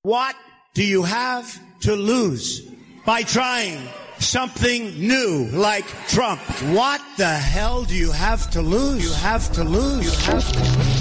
What do you have to lose by trying something new like Trump? What the hell do you have to lose? You have to lose. You have to lose.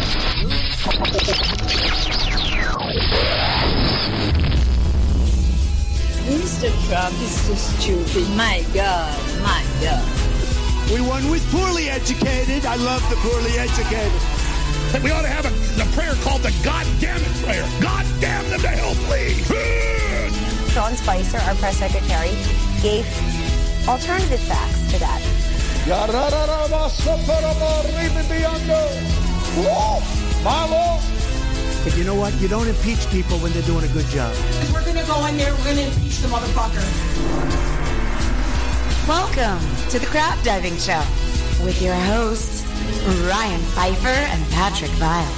Mr. Trump is so stupid. My God, my God. We won with poorly educated. I love the poorly educated. We ought to have a prayer called the God damn it prayer. God damn them to hell, please. Sean Spicer, our press secretary, gave alternative facts to that. But you know what? You don't impeach people when they're doing a good job. We're going to go in there, we're going to impeach the motherfucker. Welcome to the Crap Diving Show with your hosts, Ryan Pfeiffer and Patrick Vile.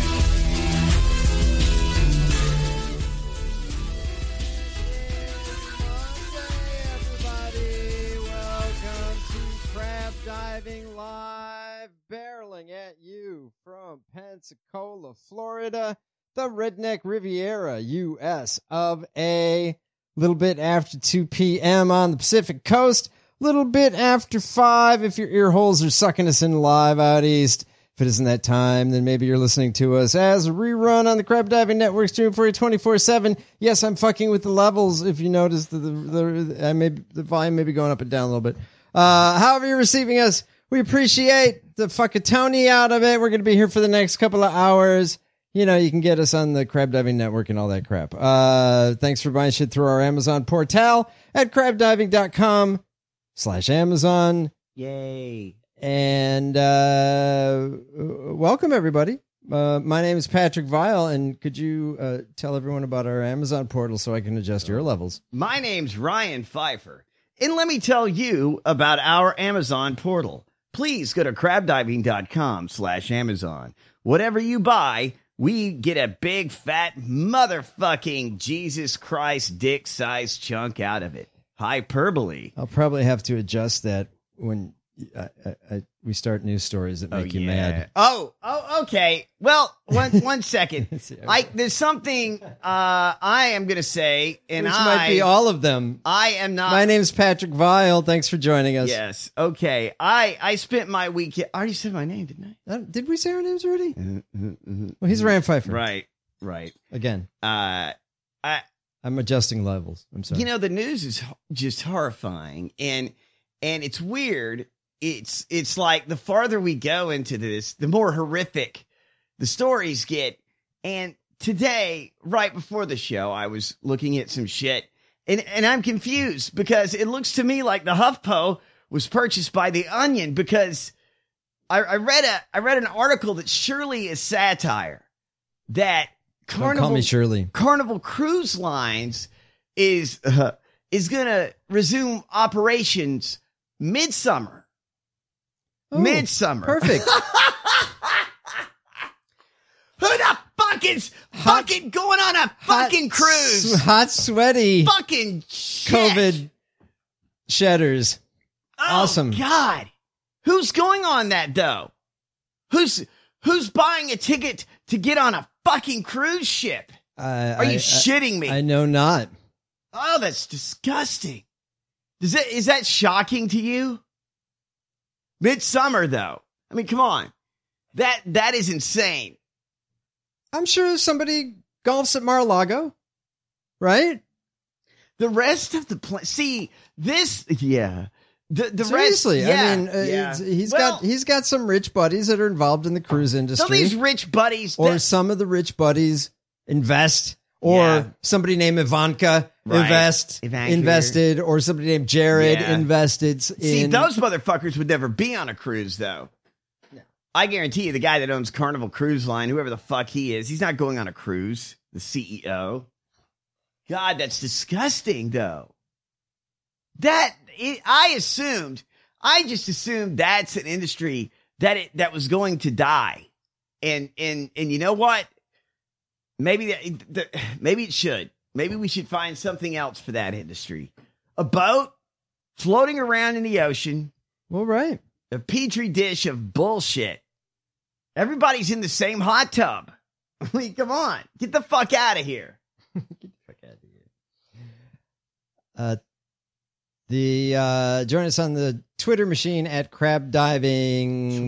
Everybody, welcome to Crap Diving Live, barreling at you from Pensacola, Florida, the Redneck Riviera, U.S. of A. Little bit after 2 p.m. on the Pacific Coast. Little bit after 5 if your ear holes are sucking us in live out east. If it isn't that time, then maybe you're listening to us as a rerun on the Crab Diving Network, stream for you 24/7. Yes, I'm fucking with the levels. If you notice, the volume may be going up and down a little bit. However you're receiving us, we appreciate the fuckatony out of it. We're going to be here for the next couple of hours. You know, you can get us on the Crab Diving Network and all that crap. Thanks for buying shit through our Amazon portal at crabdiving.com/Amazon. Yay. And welcome, everybody. My name is Patrick Vile, and could you tell everyone about our Amazon portal so I can adjust your levels? My name's Ryan Pfeiffer, and let me tell you about our Amazon portal. Please go to crabdiving.com/Amazon. Whatever you buy, we get a big, fat, motherfucking Jesus Christ dick-sized chunk out of it. Hyperbole. I'll probably have to adjust that when we start news stories that make you mad. Oh, okay. Well, one second. There's something I am going to say, and which might be all of them. I am not. My name's Patrick Vile. Thanks for joining us. Yes. Okay. I spent my weekend. I already said my name, didn't I? Did we say our names already? Well, he's Ryan Pfeiffer. Right. Again. I'm adjusting levels. I'm sorry. You know, the news is just horrifying, and it's weird. It's like the farther we go into this, the more horrific the stories get. And today, right before the show, I was looking at some shit, and I'm confused because it looks to me like the HuffPo was purchased by the Onion, because I read an article that surely is satire that Don't call me Shirley. Carnival Cruise Lines is gonna resume operations midsummer. Oh, midsummer. Perfect. Who the fucking going on a fucking cruise? Hot, sweaty. Fucking shit. COVID shedders. Oh, awesome. God. Who's going on that though? Who's buying a ticket to get on a fucking cruise ship? Are you shitting me? I know not. Oh, that's disgusting. Is that shocking to you? Midsummer, though. I mean, come on. That is insane. I'm sure somebody golfs at Mar-a-Lago, right? The rest of the see this, yeah. The Seriously, rest, yeah, I mean, he's got some rich buddies that are involved in the cruise industry. So these rich buddies, or some of the rich buddies invest, or somebody named Ivanka invested, or somebody named Jared invested. See, those motherfuckers would never be on a cruise, though. No. I guarantee you, the guy that owns Carnival Cruise Line, whoever the fuck he is, he's not going on a cruise. The CEO. God, that's disgusting, though. I just assumed that's an industry that was going to die, and you know what? Maybe it should. Maybe we should find something else for that industry. A boat floating around in the ocean. Well, right. A petri dish of bullshit. Everybody's in the same hot tub. I mean, come on, get the fuck out of here. Get the fuck out of here. Join us on the Twitter machine at Crab Diving,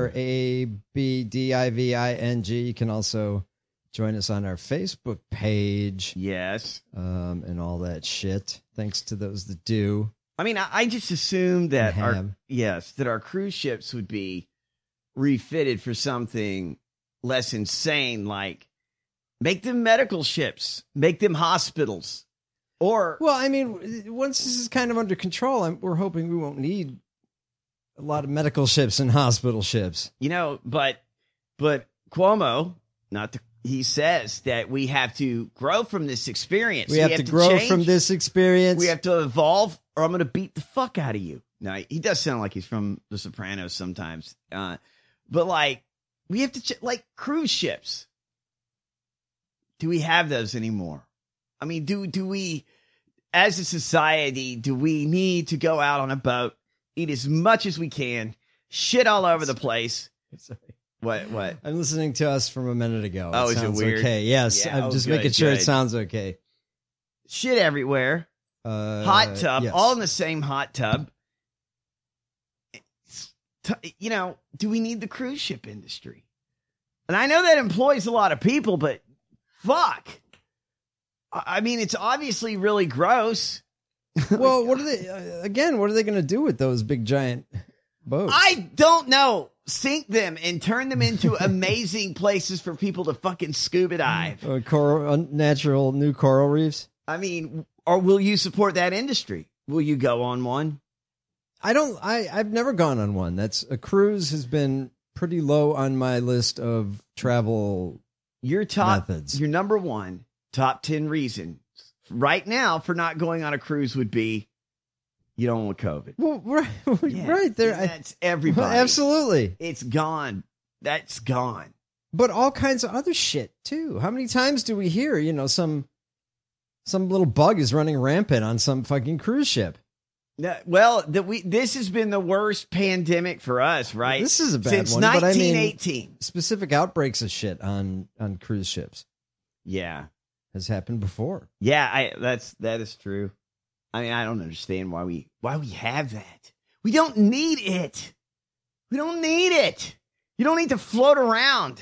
CRABDIVING. You can also join us on our Facebook page. Yes. And all that shit. Thanks to those that do. I mean, I just assumed that our cruise ships would be refitted for something less insane, like make them medical ships, make them hospitals. Or, well, I mean, once this is kind of under control, we're hoping we won't need a lot of medical ships and hospital ships. You know, but Cuomo, he says that we have to grow from this experience. We have to grow change. From this experience. We have to evolve, or I'm going to beat the fuck out of you. Now, he does sound like he's from The Sopranos sometimes. But, like, we have to, like, cruise ships. Do we have those anymore? I mean, do we, as a society, do we need to go out on a boat, eat as much as we can, shit all over the place? Sorry. What? I'm listening to us from a minute ago. Oh, is it weird? Okay, yes. Yeah, I'm just making sure it sounds okay. Shit everywhere. Hot tub, yes. all in the same hot tub. You know, do we need the cruise ship industry? And I know that employs a lot of people, but fuck. I mean, it's obviously really gross. Well, what are they going to do with those big giant boats? I don't know. Sink them and turn them into amazing places for people to fucking scuba dive. Natural new coral reefs? I mean, or will you support that industry? Will you go on one? I've never gone on one. A cruise has been pretty low on my list of travel methods. Your number one top 10 reasons right now for not going on a cruise would be you don't want COVID. Well, right there. That's everybody. Well, absolutely. It's gone. That's gone. But all kinds of other shit too. How many times do we hear, some little bug is running rampant on some fucking cruise ship? Well, this has been the worst pandemic for us, right? This is a bad since one. Since 1918. But I mean, specific outbreaks of shit on cruise ships. Yeah. Has happened before. Yeah, that is true. I mean, I don't understand why we have that. We don't need it. We don't need it. You don't need to float around.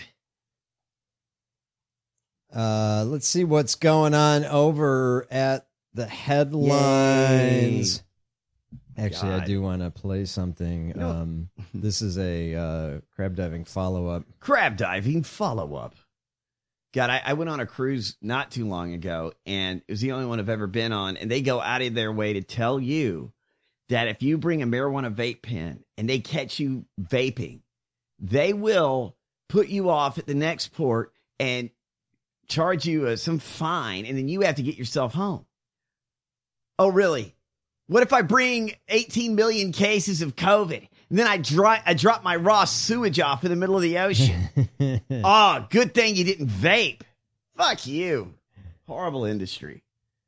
Let's see what's going on over at the headlines. Yay. Actually, God. I do want to play something. No. This is a crab diving follow-up. Crab diving follow-up. God, I went on a cruise not too long ago, and it was the only one I've ever been on, and they go out of their way to tell you that if you bring a marijuana vape pen and they catch you vaping, they will put you off at the next port and charge you some fine, and then you have to get yourself home. Oh, really? What if I bring 18 million cases of COVID and then I drop my raw sewage off in the middle of the ocean? Oh, good thing you didn't vape. Fuck you. Horrible industry.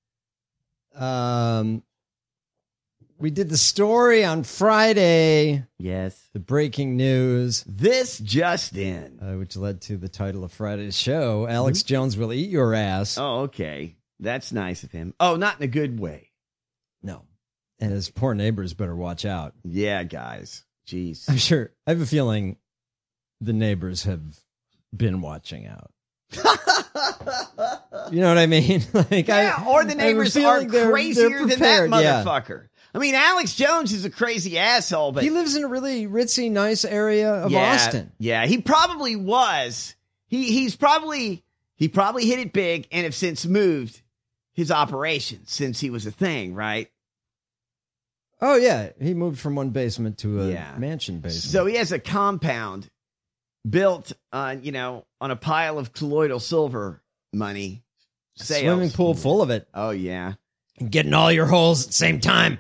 We did the story on Friday. Yes. The breaking news. This just in. Which led to the title of Friday's show. Alex Jones will eat your ass. Oh, okay. That's nice of him. Oh, not in a good way. No. And his poor neighbors better watch out. Yeah, guys. Jeez. I'm sure. I have a feeling the neighbors have been watching out. You know what I mean? Or the neighbors are crazier than that motherfucker. Yeah. I mean, Alex Jones is a crazy asshole, but he lives in a really ritzy, nice area of Austin. Yeah, he probably was. He probably hit it big and have since moved his operations since he was a thing, right? Oh, yeah. He moved from one basement to a mansion basement. So he has a compound built on a pile of colloidal silver money. Sales. Swimming pool full of it. Oh, yeah. And getting all your holes at the same time.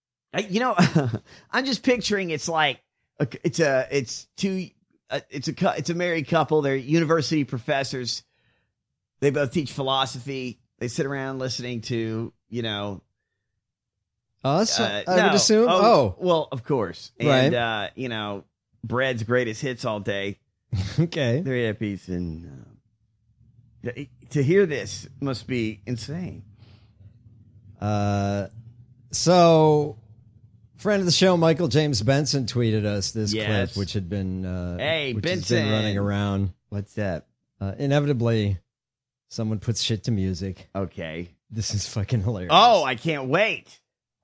I'm just picturing it's like it's a married couple. They're university professors. They both teach philosophy. They sit around listening to, us? I would assume. Well, of course. And, right. Bread's greatest hits all day. Okay. They're hippies and To hear this must be insane. So, friend of the show, Michael James Benson, tweeted us this Yes. clip, which had been Hey, which has Benson. been running around. What's that? Inevitably, someone puts shit to music. Okay. This is fucking hilarious. Oh, I can't wait.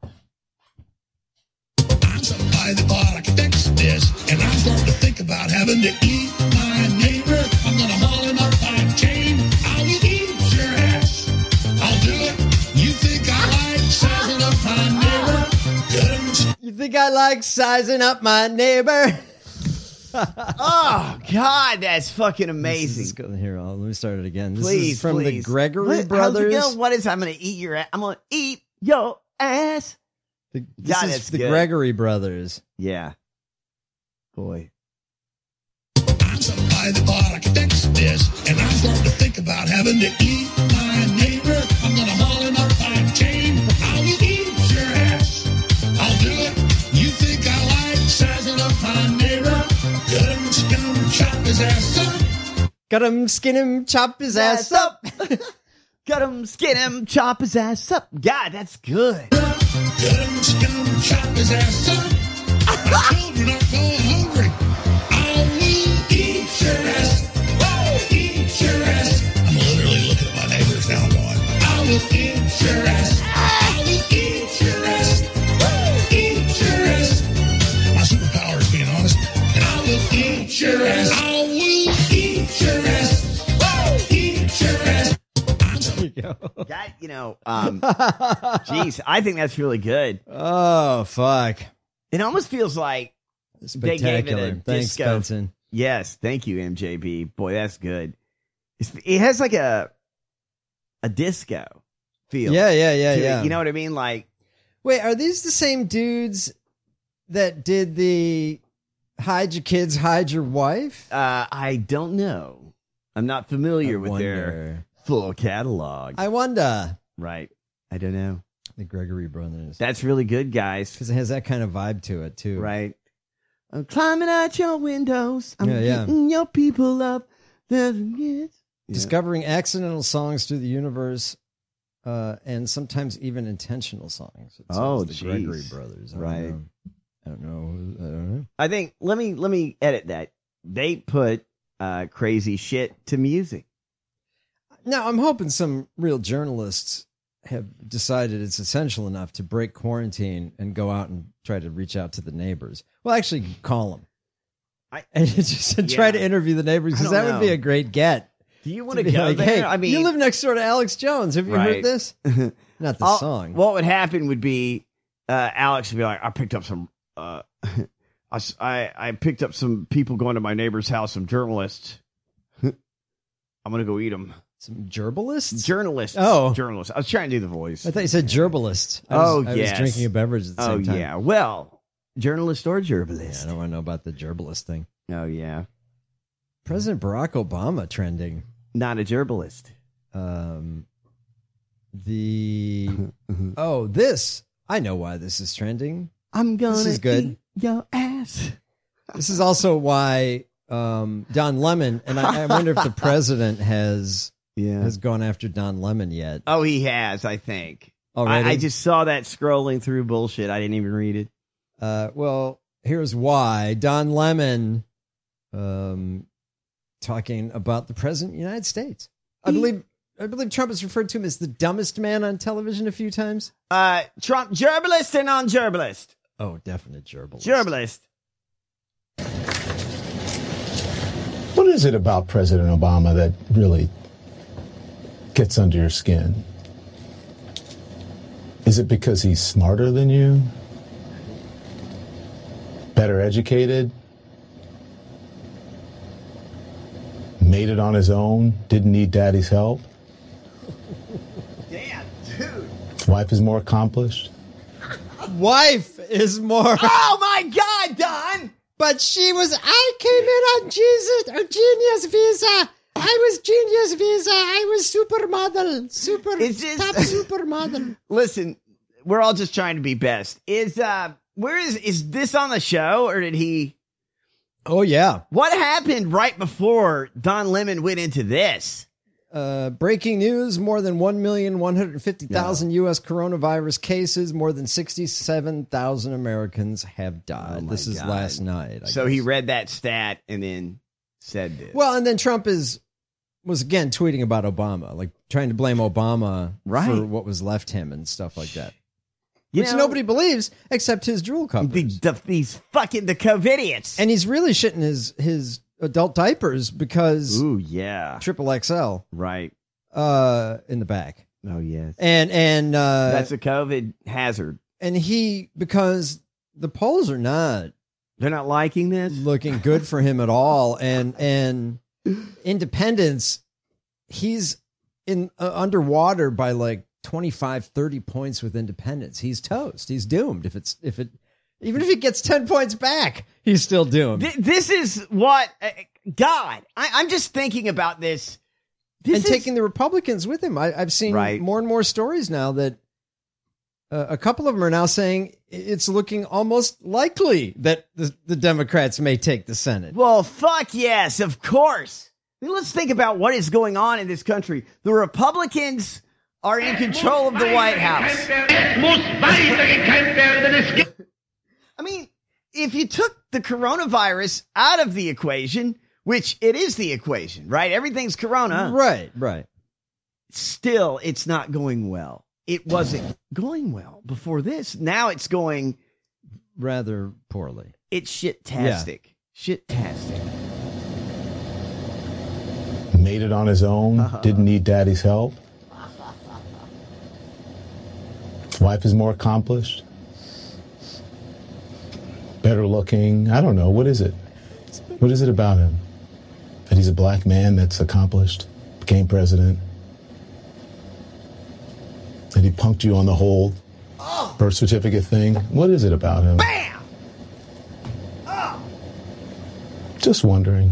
I'm somebody that thought I could fix this, and I'm starting to think about having to eat my neighbor. I'm gonna haul him up by a chain. I'll eat your ass. I'll do it. You think I like sizing up my neighbor? Good. You think I like sizing up my neighbor? Oh, God, that's fucking This amazing. is good. Here, let me start it again. This Please, is from please. the Gregory How's it Brothers. go? What is I'm going to eat your ass? I'm going to eat your ass. This God, is that's the good. Gregory Brothers. Yeah. Boy. I'm somebody that thought I could fix this, and I'm starting to think about having to eat my neighbor. I'm gonna haul him up by a chain. I'll eat your ass. I'll do it. You think I like sizing up my neighbor? Cut him, skin him, chop his ass up. Got him, skin him, chop his ass up. Cut him, skin him, chop his ass up. God, that's good. Cut him, skin him, chop his ass up. My children are going hungry. I will eat your ass. Eat your ass. I'm literally looking at my neighbors now going, I will eat your ass. I will eat your ass. Eat your ass. My superpower is being honest. And I will eat your ass. I will eat your ass. Eat your ass. There you go. That, geez, I think that's really good. Oh, fuck. It almost feels like they gave it a Spectacular. Thanks, disco. Benson. Yes, thank you, MJB. Boy, that's good. It has like a disco feel. Yeah, to it. yeah. You know what I mean? Like, Wait, are these the same dudes that did the hide your kids, hide your wife? I don't know. I'm not familiar I with their wonder. full catalog. I wonder. Right. I don't know. The Gregory Brothers. That's really good, guys. Because it has that kind of vibe to it, too. Right. I'm climbing out your windows. I'm Yeah. getting your people up. Yeah. Discovering accidental songs through the universe, and sometimes even intentional songs. It says Oh, the Gregory jeez. Brothers. Right. I don't know. I think let me edit that. They put crazy shit to music. Now, I'm hoping some real journalists have decided it's essential enough to break quarantine and go out and try to reach out to the neighbors. Well, actually, call them. And just try to interview the neighbors, because that would be a great get. Do you want to be go like, there? hey, I mean, you live next door to Alex Jones. Have you Right. heard this? Not the song. What would happen would be Alex would be like, I picked up some I picked up some people going to my neighbor's house, some journalists. I'm gonna go eat them. Some gerbalists? Journalists. Oh. Journalists. I was trying to do the voice. I thought you said gerbalist. I was yes. drinking a beverage at the same time. yeah. Well, journalist or gerbalist. Yeah, I don't want to know about the gerbalist thing. Oh, yeah. President Barack Obama trending. Not a gerbalist. This. I know why this is trending. I'm gonna This is good. eat your ass. This is also why Don Lemon, and I wonder if the president has gone after Don Lemon yet. Oh, he has, I think. Already? I just saw that scrolling through bullshit. I didn't even read it. Well, here's why. Don Lemon talking about the president of the United States. I believe Trump has referred to him as the dumbest man on television a few times. Trump, gerbalist or non-gerbalist? Oh, definite gerbalist. Gerbalist. What is it about President Obama that really gets under your skin? Is it because he's smarter than you? Better educated? Made it on his own? Didn't need daddy's help? Damn, dude. Wife is more accomplished? Wife is more. Oh my God, Don! But I came in on Genius Visa. I was Genius Visa. I was supermodel. Top supermodel. Listen, we're all just trying to be best. Is this on the show, or did he? Oh, yeah. What happened right before Don Lemon went into this? Breaking news, more than 1,150,000 U.S. coronavirus cases, more than 67,000 Americans have died. This is last night. I So guess. he read that stat and then said this. Well, and then Trump was again tweeting about Obama, like trying to blame Obama for what was left him and stuff like that. Which nobody believes except his drool cuppers. These fucking the COVIDiots. And he's really shitting his adult diapers because triple XL right in the back. Oh yes. And that's a COVID hazard. And because the polls are they're not liking this, looking good for him at all. And independents, he's in underwater by like 25, 30 points with independents. He's toast. He's doomed. Even if he gets 10 points back, he's still doomed. This is what God. I'm just thinking about this. Taking the Republicans with him. I've seen more and more stories now that a couple of them are now saying it's looking almost likely that the Democrats may take the Senate. Well, fuck yes, of course. I mean, let's think about what is going on in this country. The Republicans are in control of the White House. I mean, if you took the coronavirus out of the equation, which it is the equation, right? Everything's corona. Right. Still, it's not going well. It wasn't going well before this. Now it's going rather poorly. It's shit-tastic. Shit-tastic. Made it on his own. Didn't need daddy's help. Wife is more accomplished. Better looking. I don't know. What is it? What is it about him? That he's a black man that's accomplished, became president. That he punked you on the whole birth certificate thing. What is it about him? Bam! Oh. Just wondering.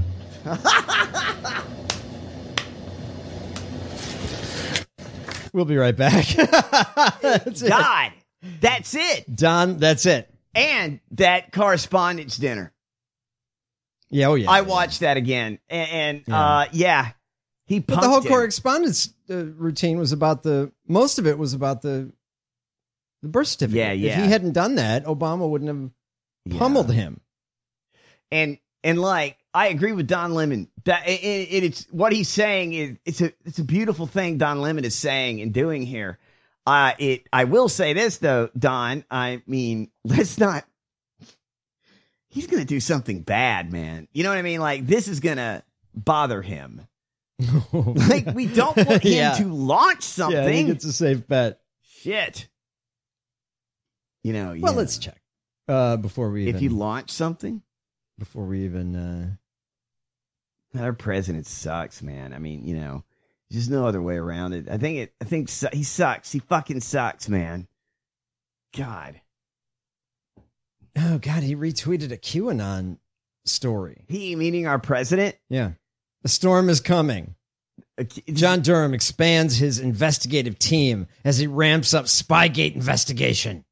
We'll be right back. God, that's it. Don, that's it. And that correspondence dinner. Yeah, oh yeah. I watched that again. And he punked But the whole him. correspondence routine was about most of it was about the birth certificate. Yeah. If he hadn't done that, Obama wouldn't have pummeled him. And like, I agree with Don Lemon. That it's what he's saying is it's a beautiful thing Don Lemon is saying and doing here. I will say this though, Don. I mean, let's not. He's gonna do something bad, man. You know what I mean? Like this is gonna bother him. Like we don't want him to launch something. Yeah, I think it's a safe bet. Shit. You know. Well, let's check before we. If you launch something. Before we even. Our president sucks, man. I mean, you know, there's no other way around it. I think he sucks. He fucking sucks, man. God. Oh, God, he retweeted a QAnon story. He, meaning our president? Yeah. The storm is coming. John Durham expands his investigative team as he ramps up Spygate investigation.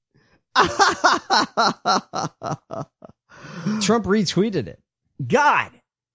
Trump retweeted it. God.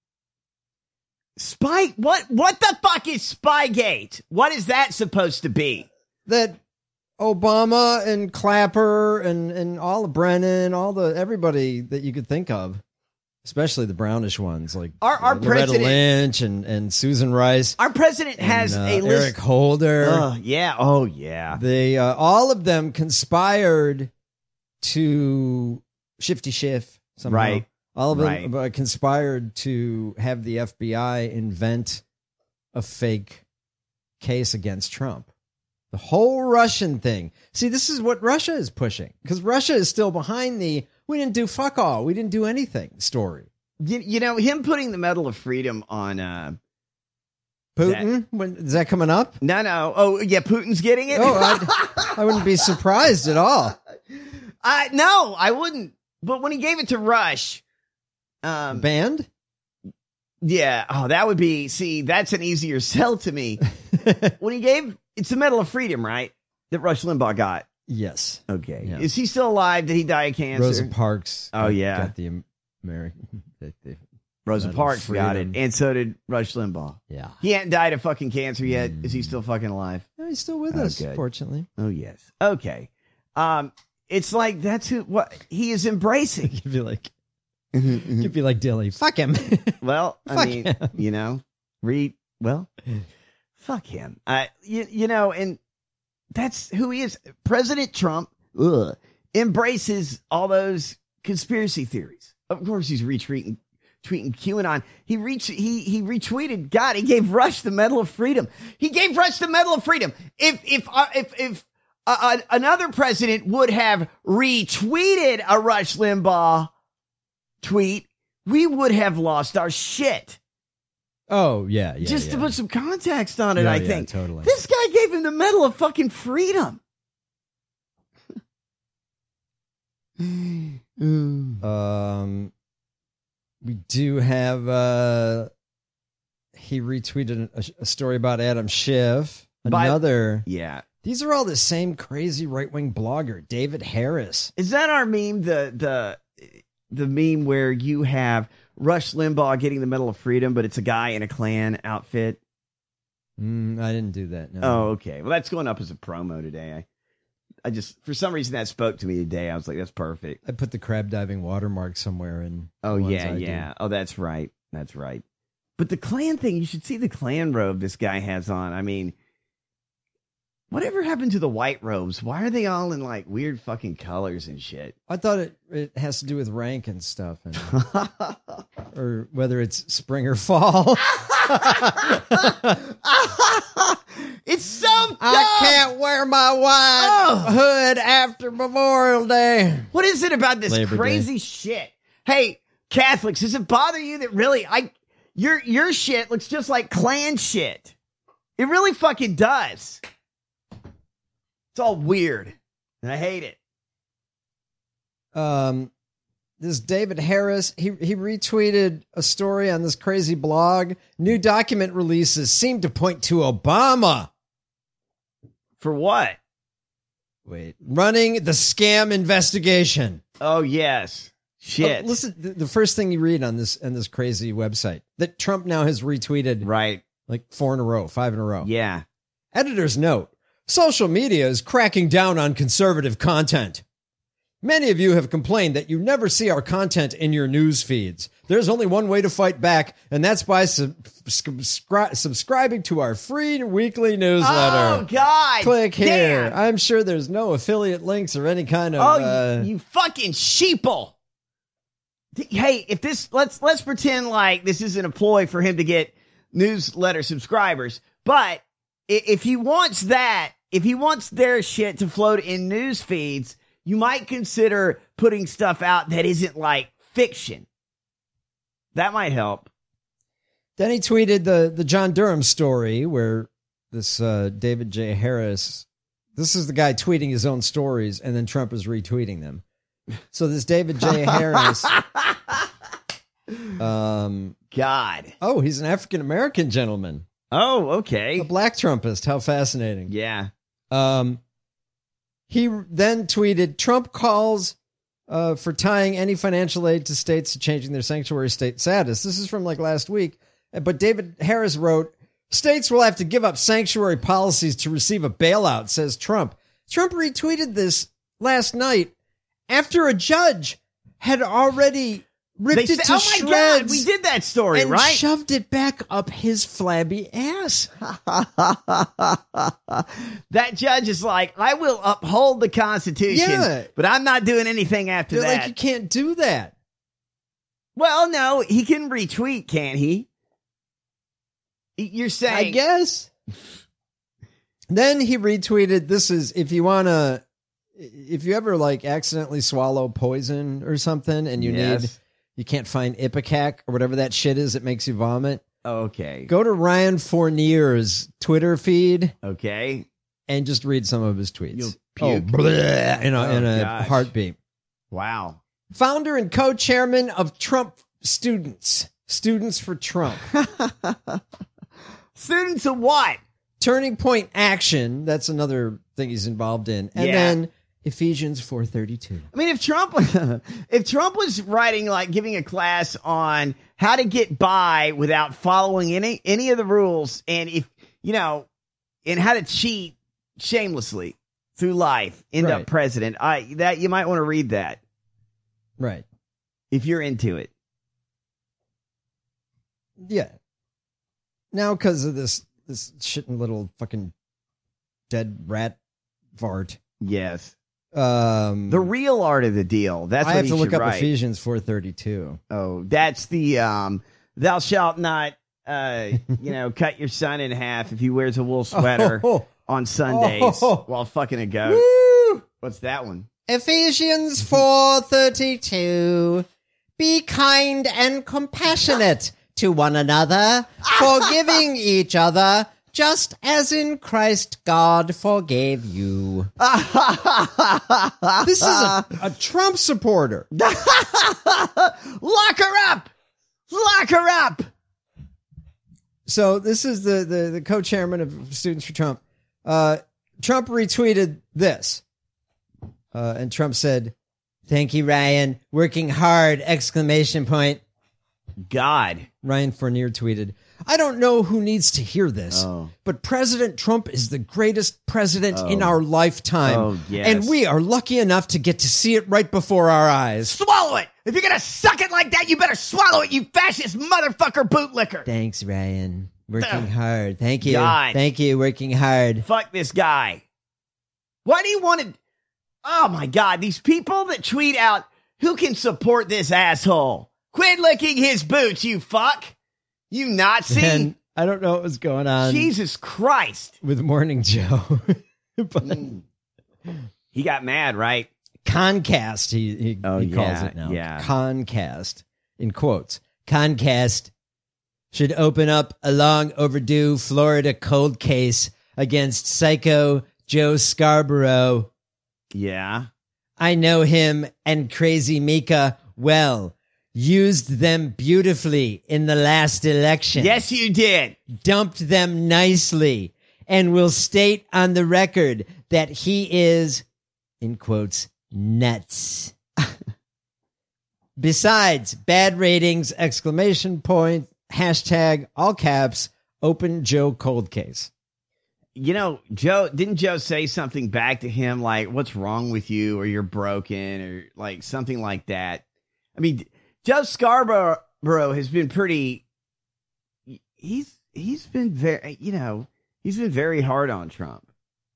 What the fuck is Spygate? What is that supposed to be? That Obama and Clapper and all of Brennan, everybody that you could think of, especially the brownish ones like our Loretta president Lynch and Susan Rice. Our president has a list. Eric Holder. Yeah. Oh, yeah. They all of them conspired to Shifty Schiff somehow. Right. All of them conspired to have the FBI invent a fake case against Trump. The whole Russian thing. See, this is what Russia is pushing because Russia is still behind we didn't do fuck all. We didn't do anything story. You know, him putting the Medal of Freedom on Putin? Is that coming up? No. Oh, yeah, Putin's getting it? Oh, I wouldn't be surprised at all. No, I wouldn't. But when he gave it to Rush... banned? Yeah. Oh, that would be... See, that's an easier sell to me. When he gave... It's the Medal of Freedom, right? That Rush Limbaugh got. Yes. Okay. Yeah. Is he still alive? Did he die of cancer? Rosa Parks. Oh, yeah. Got the American... Rosa Medal of Parks got it, Freedom. and so did Rush Limbaugh. Yeah. He hadn't died of fucking cancer yet. Is he still fucking alive? No, he's still with Oh, us, good. fortunately. Oh yes. Okay. It's like that's what he is embracing. You'd be like, you'd be like Dilly. Fuck him. Well, I Fuck mean, him. you know, fuck him. You know, and that's who he is. President Trump embraces all those conspiracy theories. Of course, he's tweeting QAnon. He retweeted. God, he gave Rush the Medal of Freedom. He gave Rush the Medal of Freedom. If another president would have retweeted a Rush Limbaugh tweet, we would have lost our shit. Oh, yeah. Just to put some context on it, Yeah, I yeah, think. totally. This guy gave him the Medal of fucking Freedom. We do have, he retweeted a story about Adam Schiff. Another. Yeah. These are all the same crazy right-wing blogger, David Harris. Is that our meme? The meme where you have Rush Limbaugh getting the Medal of Freedom, but it's a guy in a Klan outfit? I didn't do that. No. Oh, okay. Well, that's going up as a promo today. I just, for some reason, that spoke to me today. I was like, that's perfect. I put the crab diving watermark somewhere in. Oh, the ones yeah, I do. yeah. Oh, that's right. That's right. But the Klan thing, you should see the Klan robe this guy has on. I mean, whatever happened to the white robes? Why are they all in like weird fucking colors and shit? I thought it has to do with rank and stuff, and or whether it's spring or fall. It's so dumb. I can't wear my white hood after Memorial Day. What is it about this Labor crazy shit? Hey, Catholics, does it bother you that really your shit looks just like Klan shit? It really fucking does. It's all weird, and I hate it. This David Harris, he retweeted a story on this crazy blog. New document releases seem to point to Obama. For what? Wait, running the scam investigation. Oh, yes. Shit. Listen, the first thing you read on this crazy website that Trump now has retweeted, right? Like 5 in a row. Yeah. Editor's note: social media is cracking down on conservative content. Many of you have complained that you never see our content in your news feeds. There's only one way to fight back, and that's by subscribing to our free weekly newsletter. Oh, God. Click here. Damn. I'm sure there's no affiliate links or any kind of... Oh, you fucking sheeple. Hey, if this... Let's pretend like this isn't a ploy for him to get newsletter subscribers, but if he wants that, if he wants their shit to float in news feeds, you might consider putting stuff out that isn't like fiction. That might help. Then he tweeted the John Durham story where this David J. Harris, this is the guy tweeting his own stories, and then Trump is retweeting them. So this David J. Harris... God. Oh, he's an African-American gentleman. Oh, okay. A black Trumpist. How fascinating. Yeah. He then tweeted, Trump calls for tying any financial aid to states to changing their sanctuary state status. This is from like last week. But David Harris wrote, states will have to give up sanctuary policies to receive a bailout, says Trump. Trump retweeted this last night after a judge had already ripped it to shreds. Oh my God, we did that story, and right? Shoved it back up his flabby ass. That judge is like, I will uphold the Constitution, but I'm not doing anything after They're that. like, you can't do that. Well, no, he can retweet, can't he? You're saying... I guess. Then he retweeted, this is, if you ever like accidentally swallow poison or something and you can't find Ipecac or whatever that shit is that makes you vomit. Okay. Go to Ryan Fournier's Twitter feed. Okay. And just read some of his tweets. You'll puke. In a heartbeat. Wow. Founder and co-chairman of Trump Students for Trump. Students of what? Turning Point Action. That's another thing he's involved in. And then Ephesians 4:32. I mean, if Trump was writing, like giving a class on how to get by without following any of the rules, and if and how to cheat shamelessly through life, end up president. That you might want to read that, right? If you're into it. Yeah. Now, because of this shitting little fucking dead rat fart. Yes. The real art of the deal. That's what I have he to look should up write. Ephesians 4:32. Oh, that's the thou shalt not cut your son in half if he wears a wool sweater on Sundays while fucking a goat. Woo! What's that one? Ephesians 4:32. Be kind and compassionate to one another, forgiving each other, just as in Christ God forgave you. This is a Trump supporter. Lock her up! Lock her up! So this is the co-chairman of Students for Trump. Trump retweeted this. And Trump said, "Thank you, Ryan. Working hard, !" God. Ryan Fournier tweeted, "I don't know who needs to hear this, but President Trump is the greatest president in our lifetime. Oh, yes. And we are lucky enough to get to see it right before our eyes." Swallow it! If you're gonna suck it like that, you better swallow it, you fascist motherfucker bootlicker! Thanks, Ryan. Working hard. Thank you. God. Thank you. Working hard. Fuck this guy. Why do you want to... Oh, my God. These people that tweet out, who can support this asshole? Quit licking his boots, you fuck. You Nazi. Man, I don't know what was going on. Jesus Christ. With Morning Joe. But he got mad, right? Concast, he calls it now. Yeah. Concast, in quotes. Concast should open up a long overdue Florida cold case against psycho Joe Scarborough. Yeah. I know him and Crazy Mika well. Used them beautifully in the last election. Yes, you did. Dumped them nicely. And will state on the record that he is, in quotes, nuts. Besides, bad ratings, ! Hashtag, all caps, open Joe cold case. Didn't Joe say something back to him like, what's wrong with you, or you're broken, or like something like that? I mean, Joe Scarborough has been pretty, he's been very, he's been very hard on Trump.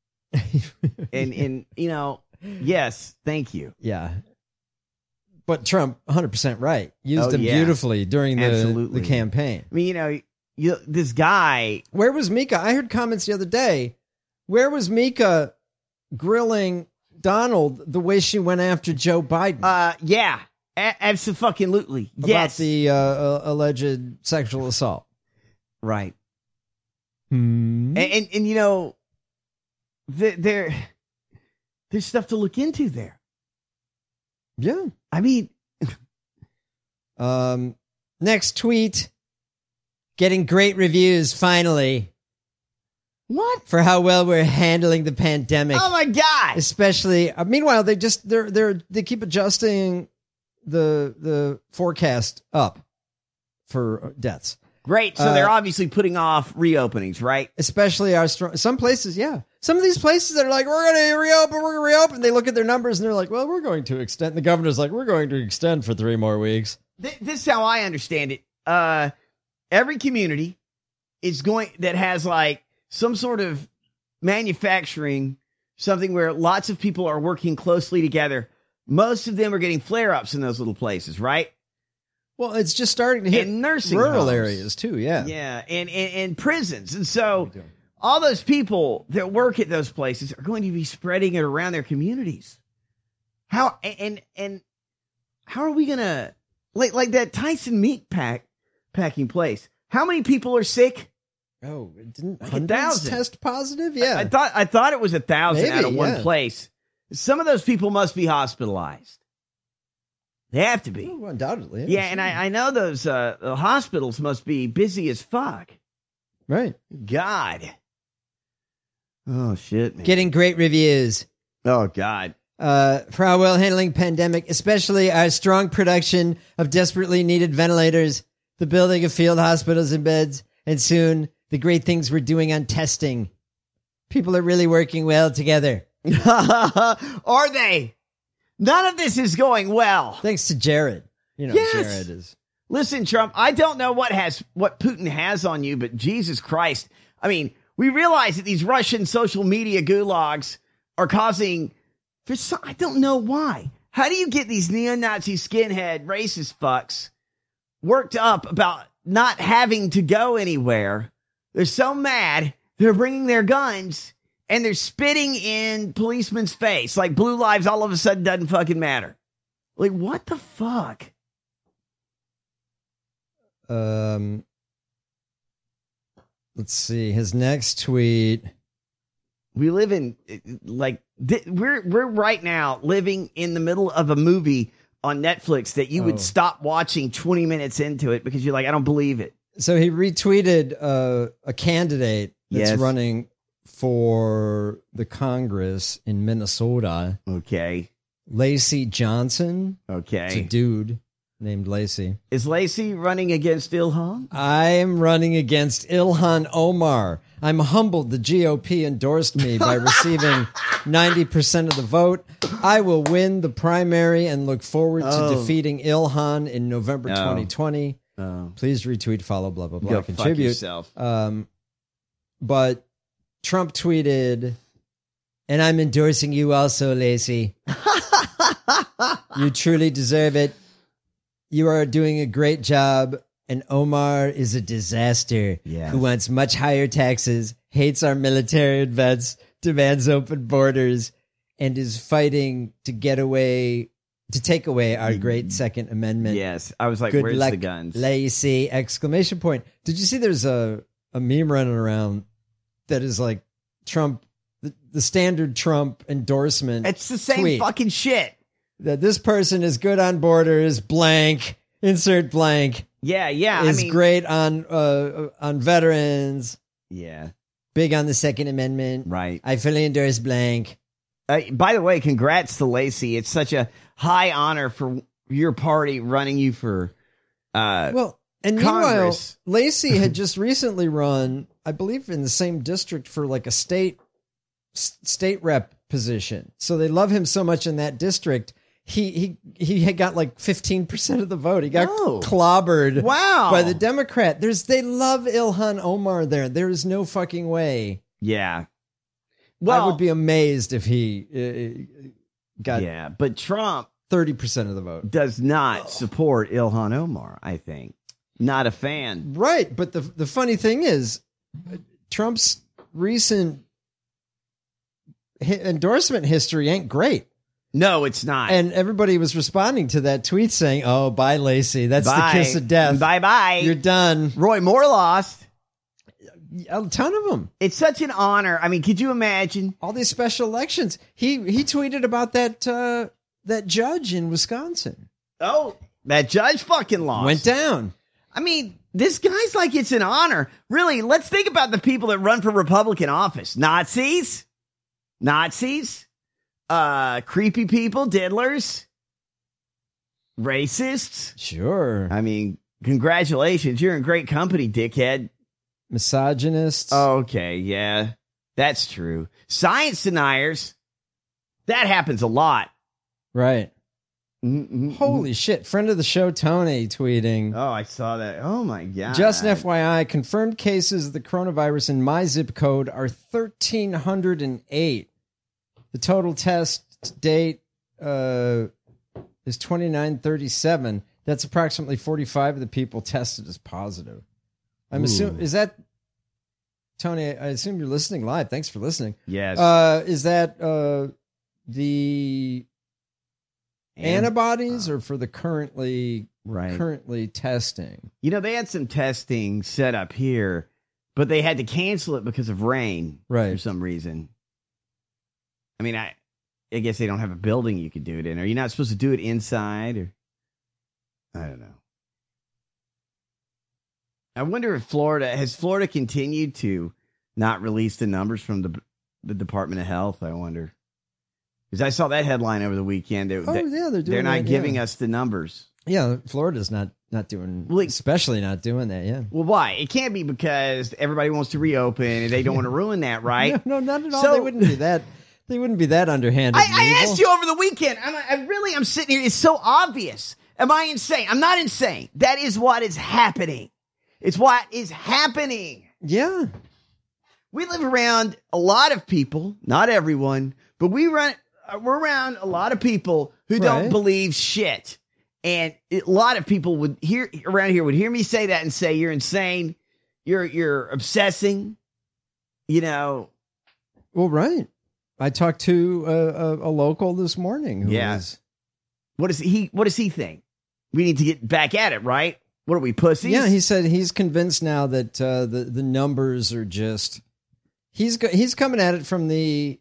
and yes, thank you. Yeah. But Trump, 100% right. Used him beautifully during the campaign. I mean, this guy. Where was Mika? I heard comments the other day. Where was Mika grilling Donald the way she went after Joe Biden? Yeah. Absolutely. About the alleged sexual assault. Right. Hmm. And there's stuff to look into there. Yeah. I mean, next tweet, getting great reviews finally. What? For how well we're handling the pandemic. Oh my God. Especially, meanwhile, they keep adjusting the forecast up for deaths. Great. So they're obviously putting off reopenings, right? Especially some places, yeah. Some of these places that are like, we're going to reopen. They look at their numbers and they're like, well, we're going to extend. The governor's like, we're going to extend for 3 more weeks. This is how I understand it. Every community that has like some sort of manufacturing, something where lots of people are working closely together. Most of them are getting flare-ups in those little places, right? Well, it's just starting to hit nursing rural homes. areas too, yeah. Yeah, and prisons. And so all those people that work at those places are going to be spreading it around their communities. How and how are we going to like that Tyson meat packing place? How many people are sick? Oh, didn't like hundreds test positive? Yeah. I thought it was 1,000 out of one yeah. place. Some of those people must be hospitalized. They have to be. Oh, undoubtedly. Yeah, and I know those hospitals must be busy as fuck. Right. God. Oh, shit, man. Getting great reviews. Oh, God. For our well handling pandemic, especially our strong production of desperately needed ventilators the building of field hospitals and beds, and soon the great things we're doing on testing. People are really working well together. Are they? None of this is going well. Thanks to Jared. You know, Yes. Jared is. Listen, Trump, I don't know what Putin has on you, but Jesus Christ. I mean, we realize that these Russian social media gulags are causing, I don't know why. How do you get these neo-Nazi skinhead racist fucks worked up about not having to go anywhere? They're so mad, they're bringing their guns and they're spitting in policemen's face. Like blue lives all of a sudden doesn't fucking matter. Like, what the fuck? Let's see his next tweet. We live in we're right now living in the middle of a movie on Netflix that you would stop watching 20 minutes into it because you're like, I don't believe it. So he retweeted a candidate that's Yes. running for the Congress in Minnesota. Okay. Lacey Johnson. Okay. It's a dude named Lacey. Is Lacey running against Ilhan? I am running against Ilhan Omar. I'm humbled the GOP endorsed me by receiving 90% of the vote. I will win the primary and look forward to defeating Ilhan in November 2020. Please retweet, follow, blah, blah, blah, Go contribute. fuck yourself. But Trump tweeted, and I'm endorsing you also, Lacey. You truly deserve it. You are doing a great job, and Omar is a disaster who wants much higher taxes, hates our military and vets, demands open borders, and is fighting to take away our great Second Amendment. Yes. I was like, Good where's luck, the guns? Lacey! Exclamation point. Did you see there's a meme running around that is like Trump, the standard Trump endorsement? It's the same tweet. fucking shit. That this person is good on borders, blank, insert blank. Yeah, yeah. Is I mean, great on veterans, yeah. big on the Second Amendment. Right. I fully endorse blank. By the way, congrats to Lacey. It's such a high honor for your party running you for Well, and Congress. meanwhile, Lacey had just recently run, I believe, in the same district for like a state rep position. So they love him so much in that district. He had got like 15% of the vote. He got clobbered by the Democrat. They love Ilhan Omar there. There is no fucking way. Yeah. I would be amazed if he got but Trump 30% of the vote. Does not support Ilhan Omar, I think. Not a fan. Right, but the funny thing is Trump's recent endorsement history ain't great. No, it's not. And everybody was responding to that tweet saying, "Oh, bye, Lacey. That's the kiss of death. Bye-bye. You're done." Roy Moore lost. A ton of them. It's such an honor. I mean, could you imagine all these special elections? He tweeted about that judge in Wisconsin. Oh, that judge fucking lost. Went down. I mean, this guy's like it's an honor. Really, let's think about the people that run for Republican office. Nazis, creepy people, diddlers, racists. Sure. I mean, congratulations. You're in great company, dickhead. Misogynists. Okay, yeah, that's true. Science deniers. That happens a lot. Right. Holy shit. Friend of the show, Tony, tweeting. Oh, I saw that. Oh, my God. Just an FYI, confirmed cases of the coronavirus in my zip code are 1,308. The total test date is 2937. That's approximately 45 of the people tested as positive. I'm assuming, is that, Tony, I assume you're listening live. Thanks for listening. Yes. Is that the antibodies or for the currently testing? You know, they had some testing set up here, but they had to cancel it because of rain for some reason. I mean, I guess they don't have a building you could do it in. Are you not supposed to do it inside? Or I don't know. I wonder if has Florida continued to not release the numbers from the Department of Health? I wonder. Because I saw that headline over the weekend. They're doing They're not giving us the numbers. Yeah, Florida's not doing, especially not doing that. Yeah. Well, why? It can't be because everybody wants to reopen and they don't want to ruin that, right? No, not at all. They wouldn't be that. They wouldn't be that underhanded. I asked you over the weekend. I'm sitting here. It's so obvious. Am I insane? I'm not insane. That is what is happening. It's what is happening. Yeah. We live around a lot of people, not everyone, but we're around a lot of people who don't believe shit. And a lot of people would hear me say that and say, you're insane. You're obsessing, Well, right. I talked to a local this morning. What does he think? We need to get back at it, right? What are we, pussies? Yeah, he said he's convinced now that the numbers are just. He's coming at it from the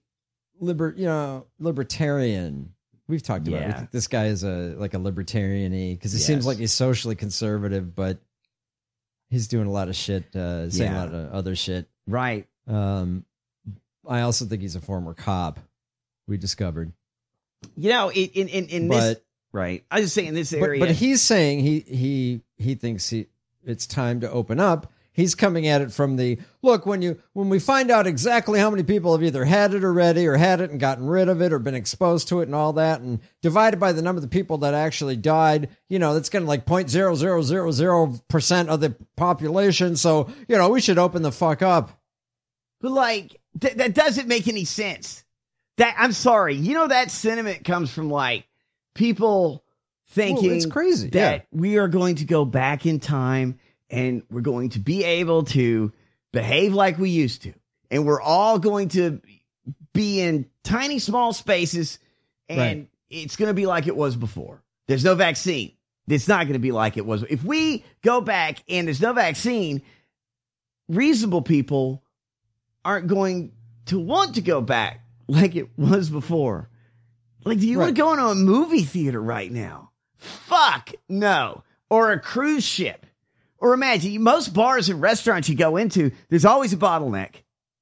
libertarian. We've talked about it. This guy is like a libertarian-y because he seems like he's socially conservative, but he's doing a lot of shit, saying a lot of other shit. Right. I also think he's a former cop. We discovered. In this, right. I was just saying in this area, but he's saying he thinks it's time to open up. He's coming at it from the look when we find out exactly how many people have either had it already or had it and gotten rid of it or been exposed to it and all that, and divided by the number of the people that actually died, that's getting like 0.0000% of the population. So we should open the fuck up. But that doesn't make any sense. I'm sorry, that sentiment comes from people thinking it's crazy that we are going to go back in time. And we're going to be able to behave like we used to. And we're all going to be in tiny, small spaces. And it's going to be like it was before. There's no vaccine. It's not going to be like it was. If we go back and there's no vaccine, reasonable people aren't going to want to go back like it was before. Do you want to go into a movie theater right now? Fuck no. Or a cruise ship. Or imagine, most bars and restaurants you go into, there's always a bottleneck.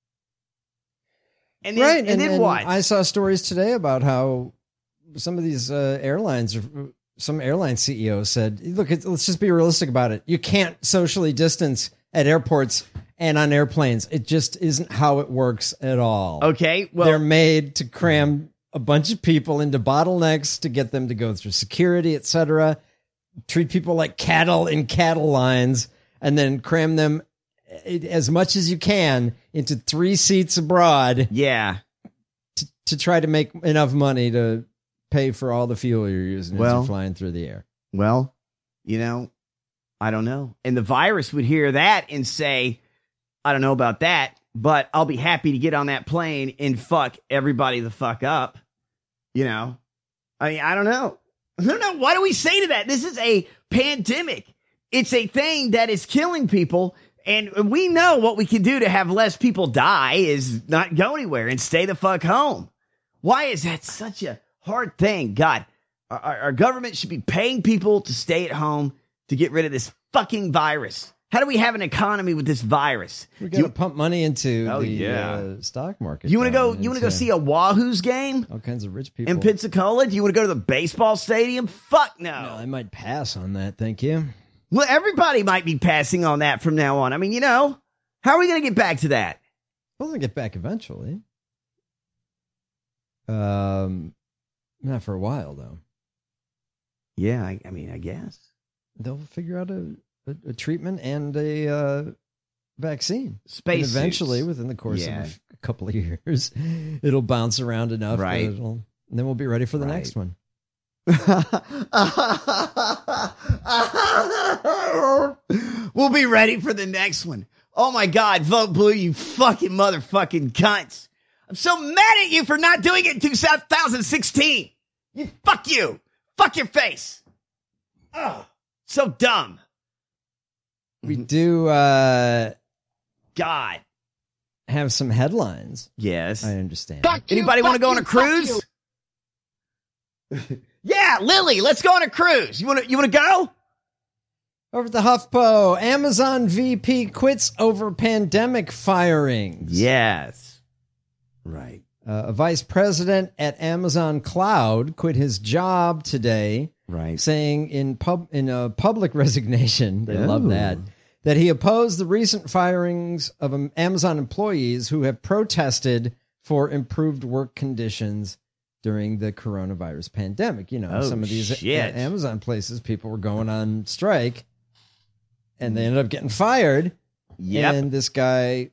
And then, and then what? I saw stories today about how some of these some airline CEOs said, look, let's just be realistic about it. You can't socially distance at airports and on airplanes. It just isn't how it works at all. Okay, well, they're made to cram a bunch of people into bottlenecks to get them to go through security, etc., treat people like cattle in cattle lines, and then cram them as much as you can into 3 seats abroad. Yeah. To try to make enough money to pay for all the fuel you're using as you're flying through the air. Well, I don't know. And the virus would hear that and say, I don't know about that, but I'll be happy to get on that plane and fuck everybody the fuck up. I mean, I don't know. No. What do we say to that? This is a pandemic. It's a thing that is killing people. And we know what we can do to have less people die is not go anywhere and stay the fuck home. Why is that such a hard thing? God, our government should be paying people to stay at home to get rid of this fucking virus. How do we have an economy with this virus? We got to pump money into the stock market. You want to go? You want to go see a Wahoo's game? All kinds of rich people in Pensacola. Do you want to go to the baseball stadium? Fuck no. I might pass on that. Thank you. Well, everybody might be passing on that from now on. I mean, how are we going to get back to that? We'll get back eventually. Not for a while though. Yeah, I mean, I guess they'll figure out a treatment and a vaccine. Space eventually, within the course of a couple of years, it'll bounce around enough, right? And then we'll be ready for the next one. We'll be ready for the next one. Oh my God, vote blue, you fucking motherfucking cunts. I'm so mad at you for not doing it in 2016. Fuck you. Fuck your face. Oh, so dumb. We do, God. Have some headlines. Yes. I understand. Anybody want to go on a cruise? Yeah, Lily, let's go on a cruise. You want to go? Over at the HuffPo, Amazon VP quits over pandemic firings. Yes. Right. A vice president at Amazon Cloud quit his job today Right. saying in a public resignation, they love that he opposed the recent firings of Amazon employees who have protested for improved work conditions during the coronavirus pandemic. You know, some of these Amazon places, people were going on strike and they ended up getting fired. Yep. And this guy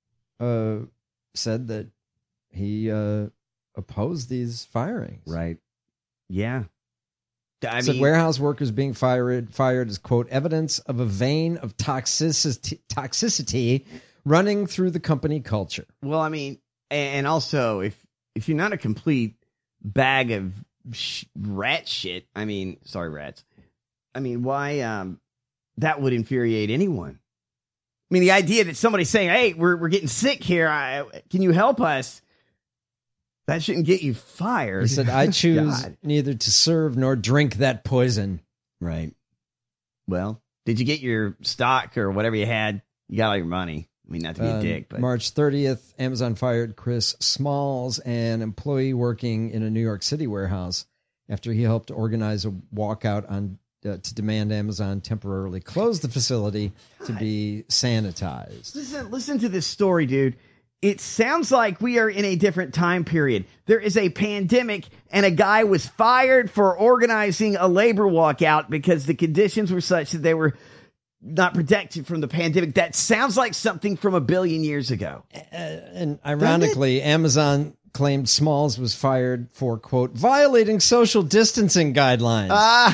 said that he opposed these firings. Right. Yeah. I Said mean, warehouse workers being fired is, quote, evidence of a vein of toxicity running through the company culture. well, I mean, and also if you're not a complete bag of rat shit, I mean, sorry, rats. I mean, why that would infuriate anyone. I mean, the idea that somebody's saying, "Hey, we're getting sick here. Can you help us?" That shouldn't get you fired. He said, I choose neither to serve nor drink that poison. Right. Well, did you get your stock or whatever you had? You got all your money. I mean, not to be a dick, but March 30th, Amazon fired Chris Smalls, an employee working in a New York City warehouse, after he helped organize a walkout to demand Amazon temporarily close the facility to be sanitized. Listen to this story, dude. It sounds like we are in a different time period. There is a pandemic, and a guy was fired for organizing a labor walkout because the conditions were such that they were not protected from the pandemic. That sounds like something from a billion years ago. And ironically, Amazon claimed Smalls was fired for, quote, violating social distancing guidelines.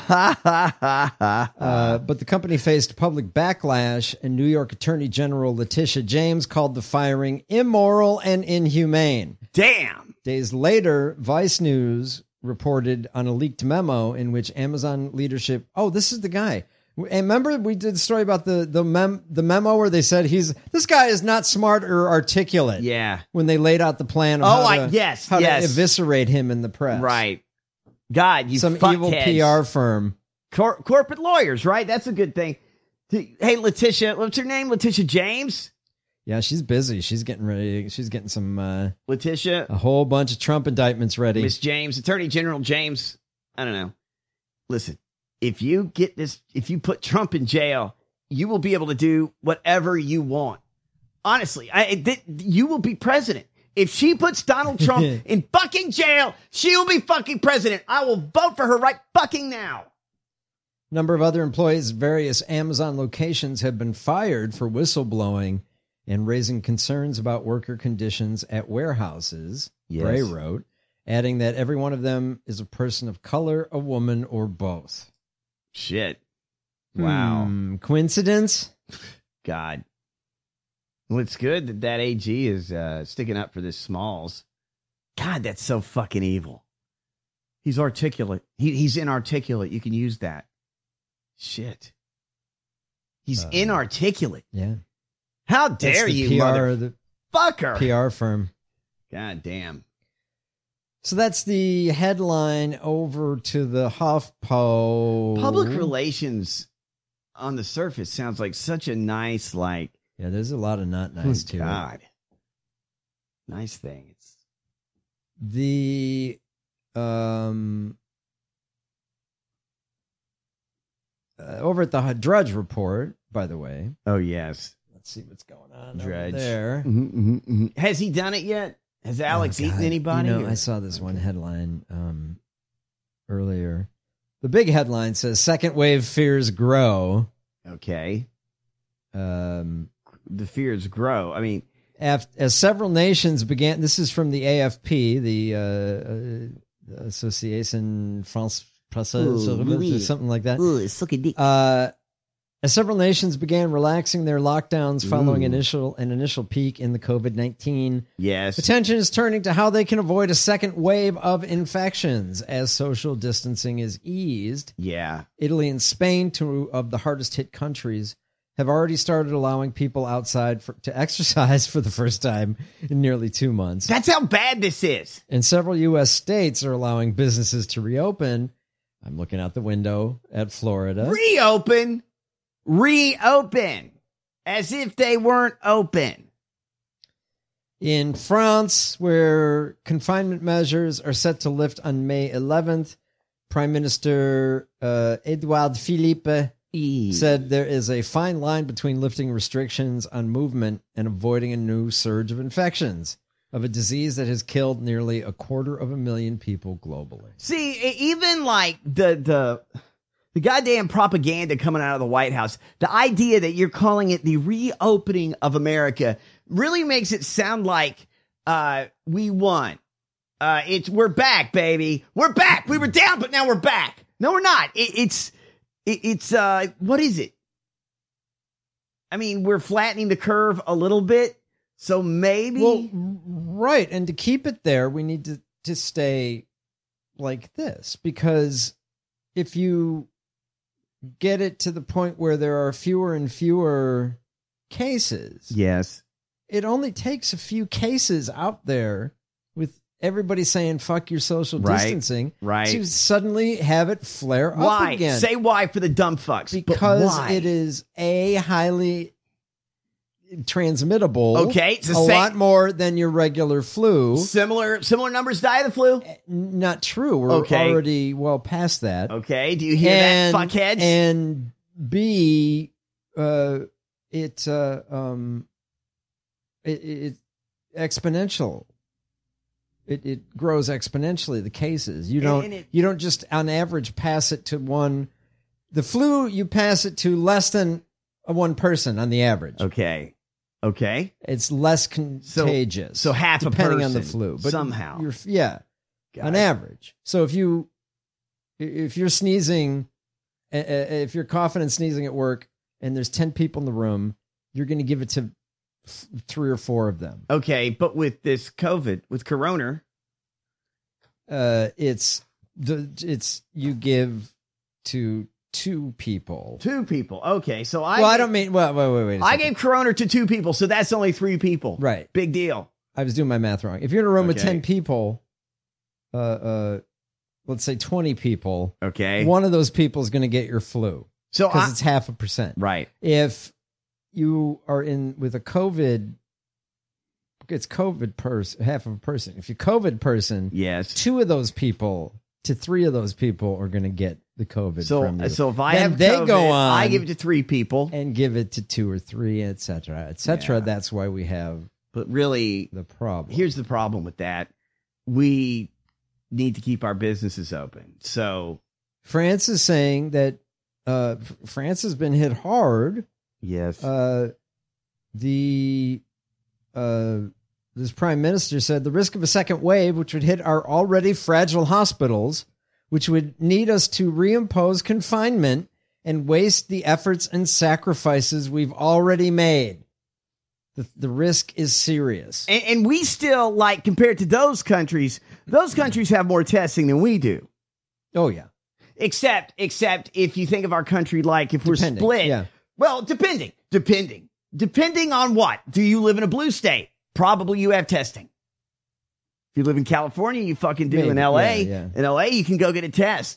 But the company faced public backlash, and New York Attorney General Letitia James called the firing immoral and inhumane. Damn. Days later, Vice News reported on a leaked memo in which Amazon leadership... Oh, this is the guy. And remember we did the story about the memo where they said this guy is not smart or articulate. Yeah. When they laid out the plan of how to eviscerate him in the press. Right. God, you some fuckheads. Evil PR firm. Corporate lawyers, right? That's a good thing. Hey, Letitia, what's her name? Letitia James? Yeah, she's busy. She's getting ready. She's getting some Letitia, a whole bunch of Trump indictments ready. Miss James, Attorney General James. I don't know. Listen. If you put Trump in jail, you will be able to do whatever you want. Honestly, you will be president. If she puts Donald Trump in fucking jail, she will be fucking president. I will vote for her right fucking now. A number of other employees at various Amazon locations have been fired for whistleblowing and raising concerns about worker conditions at warehouses, Bray wrote, adding that every one of them is a person of color, a woman, or both. Shit. Wow. Coincidence? God. Well, it's good that AG is sticking up for this Smalls. God, that's so fucking evil. He's articulate. He's inarticulate. You can use that. Shit. He's inarticulate. Yeah. How dare you, motherfucker. PR firm. God damn. So that's the headline. Over to the HuffPo. Public relations on the surface sounds like such a nice, Yeah, there's a lot of not nice to God. Nice thing. It's the over at the Drudge Report, by the way. Oh, yes. Let's see what's going on Drudge. over there. Has he done it yet? Has Alex eaten anybody? I saw this one headline earlier. The big headline says, second wave fears grow. Okay. The fears grow. I mean... As several nations began... This is from the AFP, the Association France Presse, something like that. Ooh, suck a dick. As several nations began relaxing their lockdowns following an initial peak in the COVID-19, attention is turning to how they can avoid a second wave of infections as social distancing is eased. Yeah. Italy and Spain, two of the hardest hit countries, have already started allowing people outside to exercise for the first time in nearly 2 months. That's how bad this is. And several U.S. states are allowing businesses to reopen. I'm looking out the window at Florida. Reopen as if they weren't open. In France, where confinement measures are set to lift on May 11th, Prime Minister Edouard Philippe said there is a fine line between lifting restrictions on movement and avoiding a new surge of infections of a disease that has killed nearly 250,000 people globally. See, even like the goddamn propaganda coming out of the White House, the idea that you're calling it the reopening of America really makes it sound like we won. We're back, baby. We're back. We were down, but now we're back. No, we're not. It's what is it? I mean, we're flattening the curve a little bit. So maybe. Well, right. And to keep it there, we need to stay like this, because if you get it to the point where there are fewer and fewer cases. Yes. It only takes a few cases out there with everybody saying, fuck your social distancing. Right. To suddenly have it flare Why? up again. Say why for the dumb fucks. Because why? it is highly transmittable. Okay, it's a lot more than your regular flu. Similar numbers die of the flu? Not true. We're Okay. already well past that. Okay, do you hear that, fuckheads? And B, it's exponential. It grows exponentially, the cases. You don't just on average pass it to one. The flu, you pass it to less than one person on the average. Okay. It's less contagious. So half a person. Depending on the flu. But somehow. On average. So if you're sneezing, if you're coughing and sneezing at work and there's 10 people in the room, you're going to give it to 3 or 4 of them. Okay, but with this COVID, with Corona, it's you give to 2 people. 2 people. Okay, so I don't mean. Well, wait. I gave Corona to 2 people, so that's only 3 people. Right. Big deal. I was doing my math wrong. If you're in a room with Okay. 10 people, let's say 20 people. Okay. One of those people is going to get your flu. So because it's 0.5%. Right. If you are in with a COVID, it's COVID person, half of a person. If you're COVID person, yes, 2 of those people to 3 of those people are going to get the COVID from you. So if I then have they COVID, go on, I give it to 3 people and give it to 2 or 3, etc., etc. Yeah. That's why we have. But really, the problem. Here's the problem with that: we need to keep our businesses open. So France is saying that France has been hit hard. Yes. This prime minister said the risk of a second wave, which would hit our already fragile hospitals, which would need us to reimpose confinement and waste the efforts and sacrifices we've already made. The risk is serious. And we still, like, compared to those countries have more testing than we do. Oh, yeah. Except if you think of our country, like, if we're split. Yeah. Well, depending on what? Do you live in a blue state? Probably you have testing. If you live in California, you fucking do. Maybe. In LA, Yeah. In LA, you can go get a test.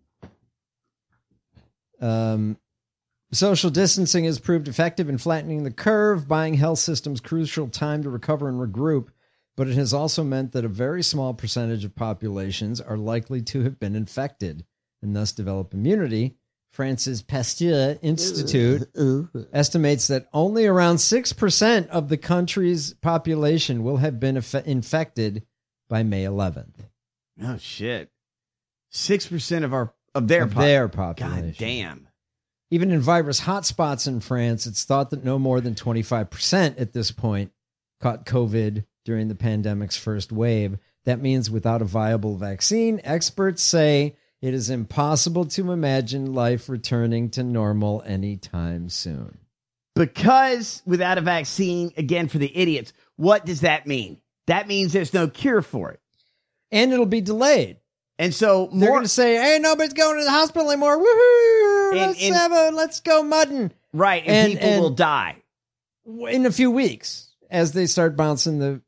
Social distancing has proved effective in flattening the curve, buying health systems crucial time to recover and regroup, but it has also meant that a very small percentage of populations are likely to have been infected and thus develop immunity. France's Pasteur Institute estimates that only around 6% of the country's population will have been infected by May 11th. Oh, shit. 6% of their population. God damn. Even in virus hotspots in France, it's thought that no more than 25% at this point caught COVID during the pandemic's first wave. That means without a viable vaccine, experts say it is impossible to imagine life returning to normal anytime soon. Because without a vaccine, again, for the idiots, what does that mean? That means there's no cure for it. And it'll be delayed. And so they're going to say, hey, nobody's going to the hospital anymore. Woohoo! Let's go mudding. Right. And people will die in a few weeks as they start bouncing the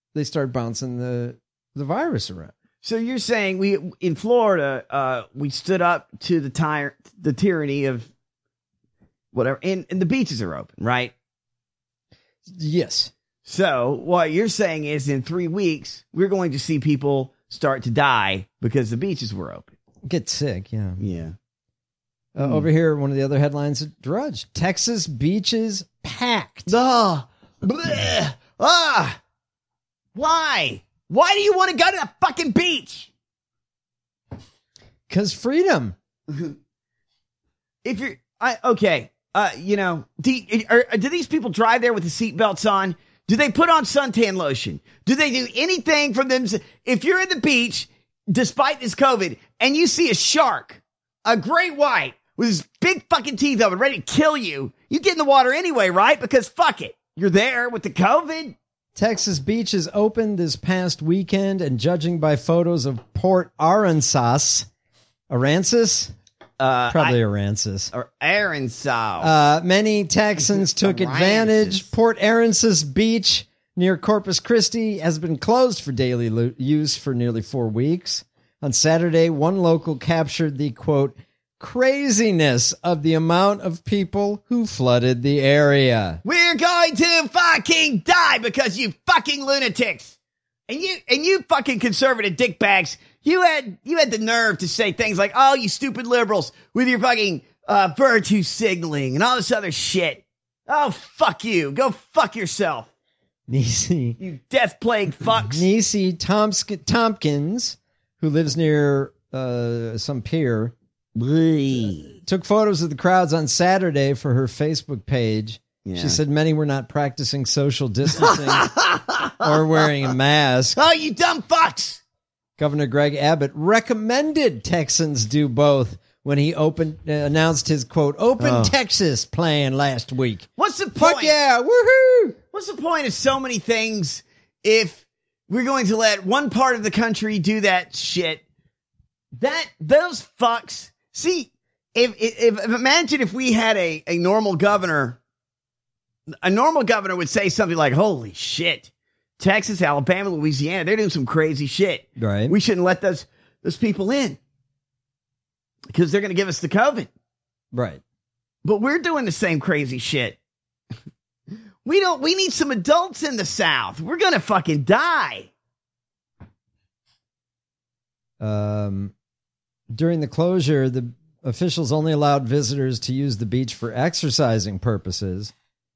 virus around. So you're saying we in Florida, we stood up to the tyranny of whatever, and the beaches are open, right? Yes. So what you're saying is in 3 weeks, we're going to see people start to die because the beaches were open. Get sick, yeah. Yeah. Over here, one of the other headlines, Drudge. Texas beaches packed. Why? Why do you want to go to the fucking beach? Because freedom. If you're, do these people drive there with the seatbelts on? Do they put on suntan lotion? Do they do anything from them? If you're at the beach, despite this COVID, and you see a shark, a great white with his big fucking teeth open, ready to kill you, you get in the water anyway, right? Because fuck it. You're there with the COVID. Texas beaches opened this past weekend, and judging by photos of Port Aransas, Aransas? Probably Aransas. Or Aransas. Many Texans took advantage. Port Aransas Beach near Corpus Christi has been closed for daily use for nearly 4 weeks. On Saturday, one local captured the, quote, craziness of the amount of people who flooded the area. We're going to fucking die because you fucking lunatics. And you fucking conservative dickbags. You had the nerve to say things like, oh, you stupid liberals with your fucking virtue signaling and all this other shit. Oh, fuck you. Go fuck yourself. Niecy. You death-plagued fucks. Niecy Tompkins, who lives near some pier, took photos of the crowds on Saturday for her Facebook page. Yeah. She said many were not practicing social distancing or wearing a mask. Oh, you dumb fucks. Governor Greg Abbott recommended Texans do both when he announced his, quote, Open Texas plan last week. What's the point? Fuck yeah, woohoo! What's the point of so many things if we're going to let one part of the country do that shit? Those fucks. See, if imagine if we had a normal governor. A normal governor would say something like, holy shit, Texas, Alabama, Louisiana, they're doing some crazy shit. Right. We shouldn't let those people in because they're going to give us the COVID. Right. But we're doing the same crazy shit. We need some adults in the South. We're going to fucking die. During the closure, the officials only allowed visitors to use the beach for exercising purposes.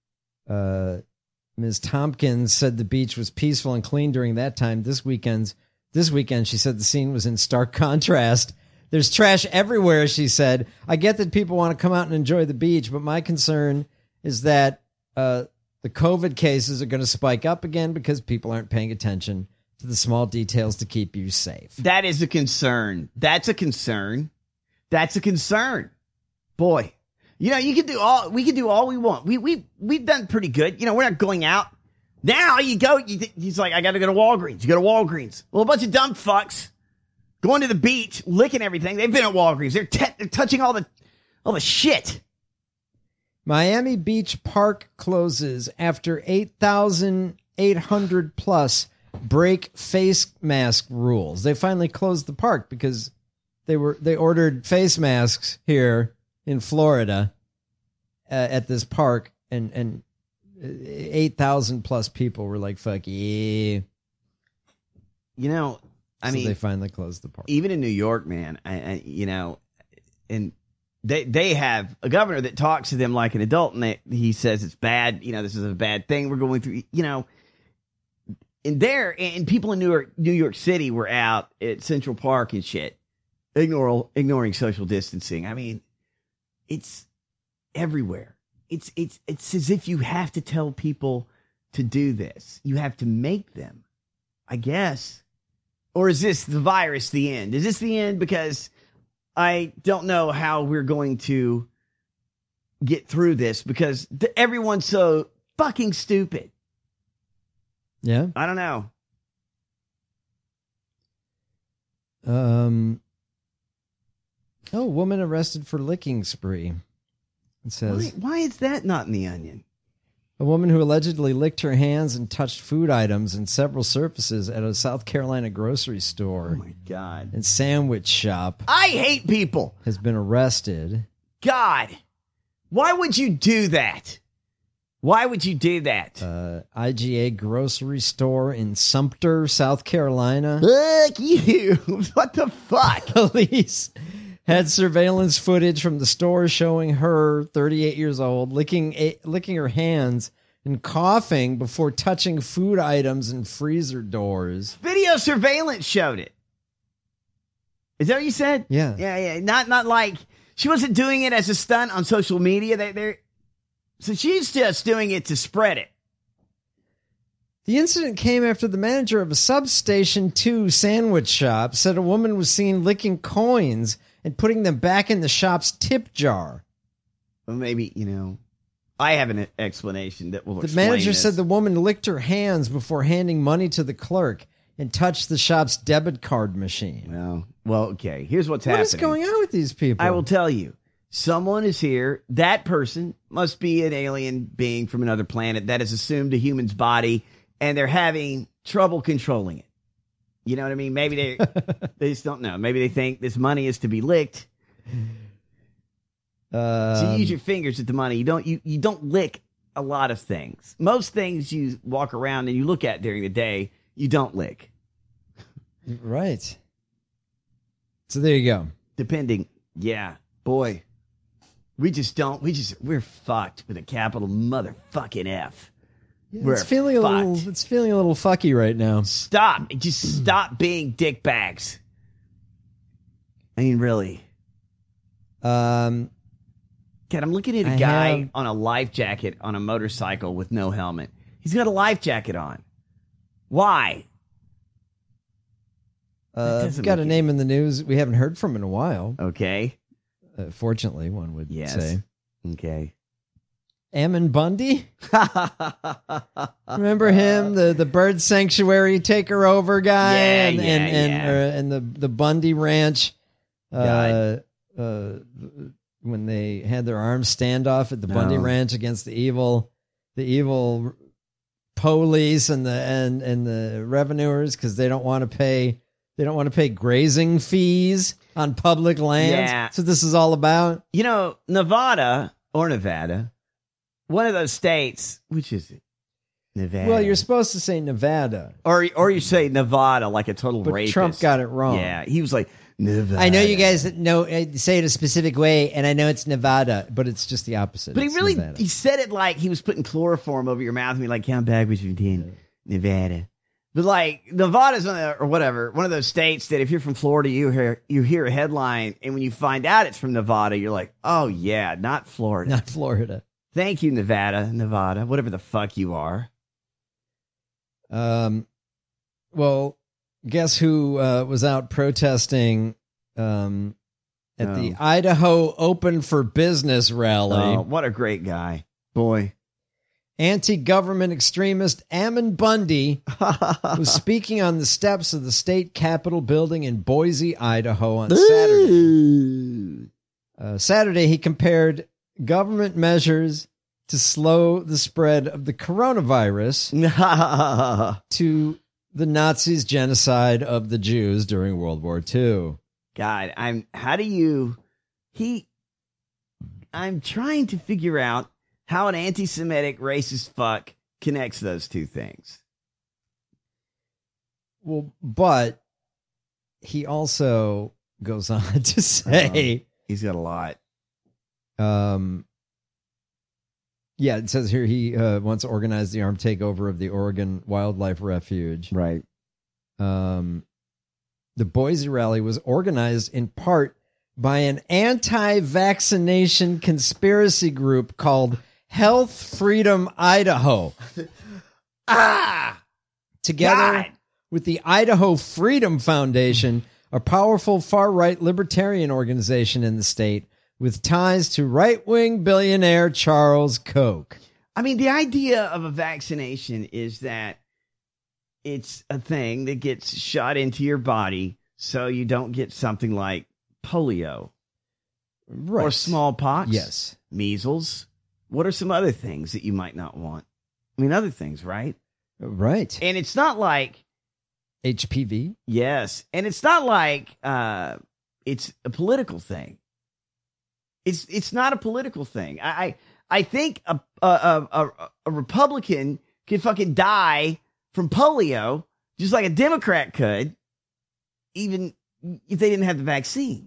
Ms. Tompkins said the beach was peaceful and clean during that time. This weekend, she said the scene was in stark contrast. There's trash everywhere, she said. I get that people want to come out and enjoy the beach, but my concern is that the COVID cases are going to spike up again because people aren't paying attention to the small details to keep you safe. That is a concern. That's a concern. That's a concern. Boy. You know, we can do all we want. We've done pretty good. You know, we're not going out. Now he's like, I got to go to Walgreens. You go to Walgreens. Well, a bunch of dumb fucks going to the beach, licking everything. They've been at Walgreens. They're touching all the shit. Miami Beach Park closes after 8,800 plus break face mask rules. They finally closed the park because they ordered face masks here in Florida at this park, and 8,000 plus people were like, fuck yeah. You know, I mean, they finally closed the park. Even in New York, man, and they have a governor that talks to them like an adult, and he says it's bad. You know, this is a bad thing we're going through. You know, and people in New York City were out at Central Park and shit, ignoring social distancing. I mean, it's everywhere. It's as if you have to tell people to do this. You have to make them, I guess. Or is this the virus the end? Is this the end? Because I don't know how we're going to get through this because everyone's so fucking stupid. Yeah. I don't know. Woman arrested for licking spree. It says, why is that not in the Onion? A woman who allegedly licked her hands and touched food items and several surfaces at a South Carolina grocery store. Oh my God. And sandwich shop. I hate people. Has been arrested. God, why would you do that? Why would you do that? IGA grocery store in Sumter, South Carolina. Fuck you. What the fuck? Police had surveillance footage from the store showing her, 38 years old, licking her hands and coughing before touching food items and freezer doors. Video surveillance showed it. Is that what you said? Yeah. Yeah. Not like she wasn't doing it as a stunt on social media. So she's just doing it to spread it. The incident came after the manager of a Substation 2 sandwich shop said a woman was seen licking coins and putting them back in the shop's tip jar. Well, maybe, I have an explanation that will The explain manager this. said the woman licked her hands before handing money to the clerk and touched the shop's debit card machine. Well, okay. Here's what's happening. What is going on with these people? I will tell you. Someone is here. That person must be an alien being from another planet that has assumed a human's body, and they're having trouble controlling it. You know what I mean? Maybe they just don't know. Maybe they think this money is to be licked. So you use your fingers at the money. You don't lick a lot of things. Most things you walk around and you look at during the day, you don't lick. Right. So there you go. Depending. Yeah. Boy. We're fucked with a capital motherfucking F. We're It's feeling fucked. a little fucky right now. Stop. Just stop being dick bags. I mean, really. God, I'm looking at a guy on a life jacket on a motorcycle with no helmet. He's got a life jacket on. Why? We've got a name in the news we haven't heard from in a while. Okay. Fortunately, one would say. Okay. Ammon Bundy? Remember him, the bird sanctuary taker over guy, and the Bundy Ranch. When they had their arms standoff at the Bundy Ranch against the evil police and the revenuers because they don't want to pay grazing fees on public lands. Yeah. So this is all about. Nevada, one of those states, which is it? Nevada. Well, you're supposed to say Nevada. Or you say Nevada like a total But rapist. Trump got it wrong. Yeah, he was like, Nevada. I know you guys say it a specific way, and I know it's Nevada, but it's just the opposite. But It's he really, Nevada. he said it like he was putting chloroform over your mouth and be like, count backwards from 10, Nevada. But like, Nevada's one of those states that if you're from Florida, you hear a headline, and when you find out it's from Nevada, you're like, oh yeah, not Florida. Not Florida. Thank you, Nevada, whatever the fuck you are. Well, guess who was out protesting at the Idaho Open for Business rally? Oh, what a great guy. Boy. Anti-government extremist Ammon Bundy was speaking on the steps of the state capitol building in Boise, Idaho on Saturday. Saturday, he compared government measures to slow the spread of the coronavirus to the Nazis' genocide of the Jews during World War II. God, I'm trying to figure out how an anti-Semitic racist fuck connects those two things. Well, but he also goes on to say he's got a lot. Yeah, it says here he wants to organize the armed takeover of the Oregon Wildlife Refuge. Right. The Boise rally was organized in part by an anti-vaccination conspiracy group called Health Freedom Idaho. Together with the Idaho Freedom Foundation, a powerful far-right libertarian organization in the state with ties to right-wing billionaire Charles Koch. I mean, the idea of a vaccination is that it's a thing that gets shot into your body so you don't get something like polio. Right. Or smallpox. Yes. Measles. What are some other things that you might not want? I mean, other things, right? Right. And it's not like HPV. Yes. And it's not like it's a political thing. It's not a political thing. I I think a Republican could fucking die from polio just like a Democrat could, even if they didn't have the vaccine.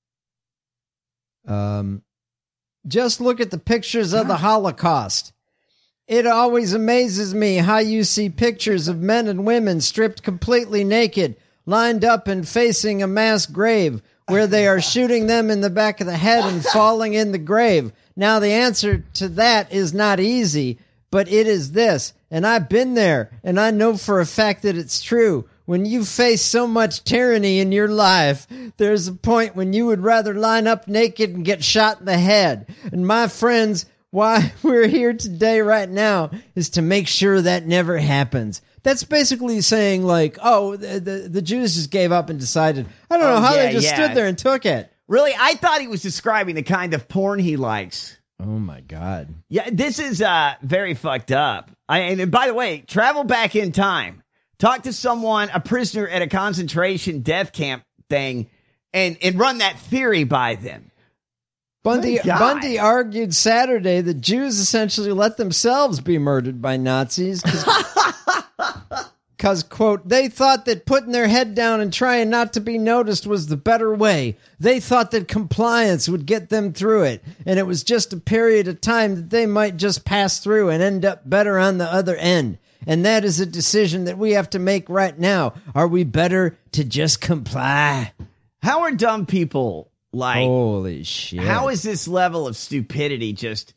Just look at the pictures of the Holocaust. It always amazes me how you see pictures of men and women stripped completely naked, lined up and facing a mass grave where they are shooting them in the back of the head and falling in the grave. Now, the answer to that is not easy, but it is this, and I've been there, and I know for a fact that it's true. When you face so much tyranny in your life, there's a point when you would rather line up naked and get shot in the head. And my friends, why we're here today right now is to make sure that never happens. That's basically saying like, oh, the Jews just gave up and decided. I don't know how they just stood there and took it. Really? I thought he was describing the kind of porn he likes. Oh, my God. Yeah, this is very fucked up. And by the way, travel back in time. Talk to someone, a prisoner at a concentration death camp thing, and run that theory by them. Bundy argued Saturday that Jews essentially let themselves be murdered by Nazis because, quote, they thought that putting their head down and trying not to be noticed was the better way. They thought that compliance would get them through it, and it was just a period of time that they might just pass through and end up better on the other end. And that is a decision that we have to make right now. Are we better to just comply? How are dumb people like? Holy shit. How is this level of stupidity just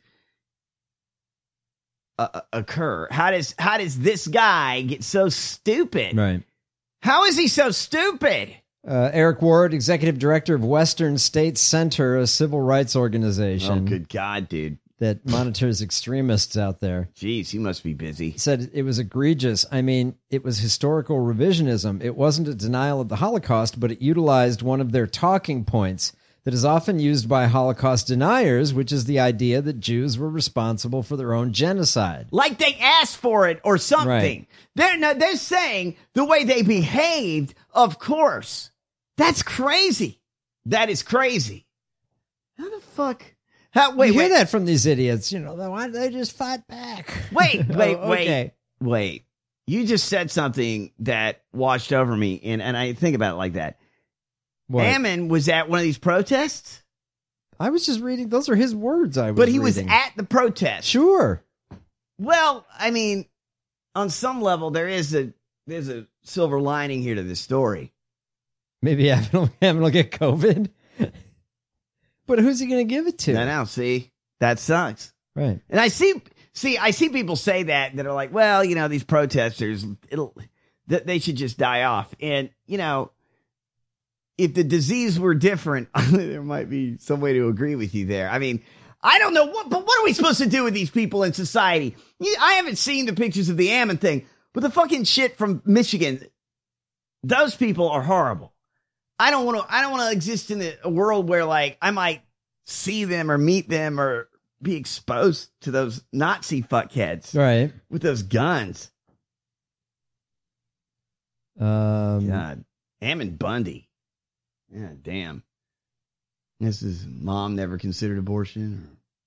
occur? How does this guy get so stupid? Right. How is he so stupid? Eric Ward, executive director of Western States Center, a civil rights organization. Oh, good God, dude. That monitors extremists out there. Jeez, he must be busy. Said it was egregious. I mean, it was historical revisionism. It wasn't a denial of the Holocaust, but it utilized one of their talking points that is often used by Holocaust deniers, which is the idea that Jews were responsible for their own genocide. Like they asked for it or something. Right. They're saying the way they behaved, of course. That's crazy. That is crazy. How the fuck? You hear that from these idiots, why don't they just fight back? Wait. You just said something that washed over me, and I think about it like that. What? Ammon was at one of these protests? I was just reading. Those are his words But he was at the protest. Sure. Well, I mean, on some level, there's a silver lining here to this story. Maybe Ammon will get COVID. But who's he going to give it to? I know. See, that sucks. Right. And I see people say that are like, well, these protesters, they should just die off. And, if the disease were different, there might be some way to agree with you there. I mean, I don't know but what are we supposed to do with these people in society? I haven't seen the pictures of the Ammon thing, but the fucking shit from Michigan, those people are horrible. I don't want to exist in a world where like I might see them or meet them or be exposed to those Nazi fuckheads, right? With those guns. God, Ammon Bundy. Yeah, damn. This is mom never considered abortion.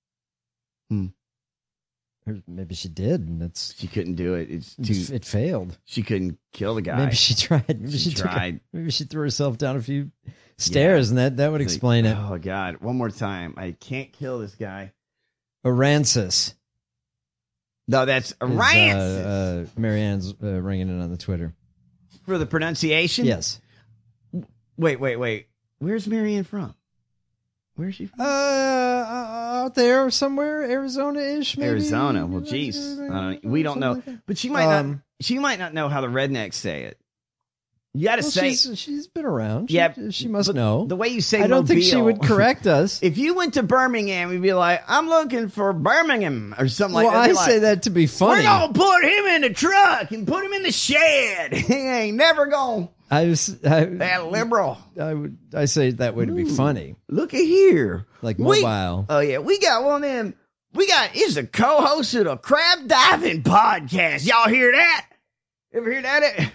Or maybe she did, and she couldn't do it. It failed. She couldn't kill the guy. Maybe she tried. Maybe she tried. Maybe she threw herself down a few stairs, and that would explain it. Oh God! One more time. I can't kill this guy. Aransas. No, that's Aransas. Marianne's ringing it on the Twitter for the pronunciation. Yes. Wait. Where's Marianne from? Where's she from? Out there somewhere, Arizona-ish. Maybe? Arizona. Well, geez, we don't know, but she might not. She might not know how the rednecks say it. You got to say she's been around. Yeah, she must know. The way you say, I don't think she would correct us. If you went to Birmingham, you'd be like, "I'm looking for Birmingham" or something like that. Well, I say that to be funny. We're gonna put him in the truck and put him in the shed. He ain't never gonna. That liberal. I say it that way to be funny. Look at here, like mobile. Oh yeah, we got one of them. He's a co-host of a crab diving podcast. Y'all hear that? Ever hear that?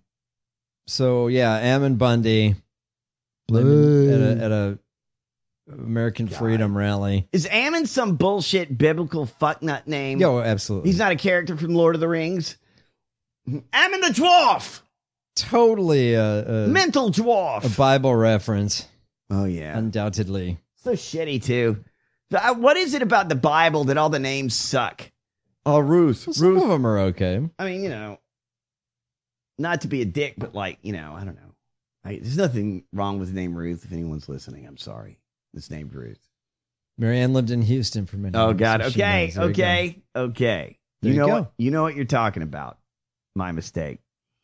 So yeah, Ammon Bundy living at a American Freedom Rally. Is Ammon some bullshit biblical fucknut name? Yo, absolutely. He's not a character from Lord of the Rings. Ammon the dwarf. Totally a Mental dwarf. A Bible reference. Oh yeah, undoubtedly. So shitty too. What is it about the Bible that all the names suck? Oh, Ruth. Well, some of them are okay. I mean, not to be a dick, but like, I don't know. There's nothing wrong with the name Ruth. If anyone's listening, I'm sorry. It's named Ruth. Marianne lived in Houston for many years. Oh God. So she knows. There Okay. There you go. You know what you're talking about. My mistake.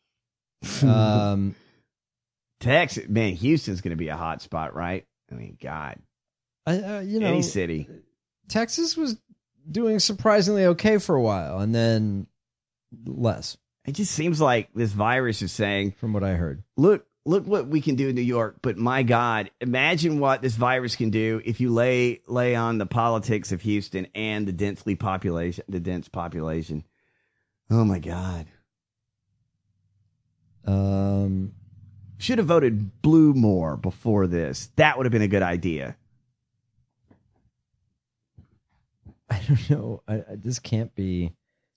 Texas, man, Houston's going to be a hot spot, right? I mean, God. Any city. Texas was doing surprisingly okay for a while, and then less. It just seems like this virus is saying, from what I heard, look what we can do in New York, but my God, imagine what this virus can do if you lay on the politics of Houston and the dense population. Oh my God. Should have voted blue more before this. That would have been a good idea. I don't know. This can't be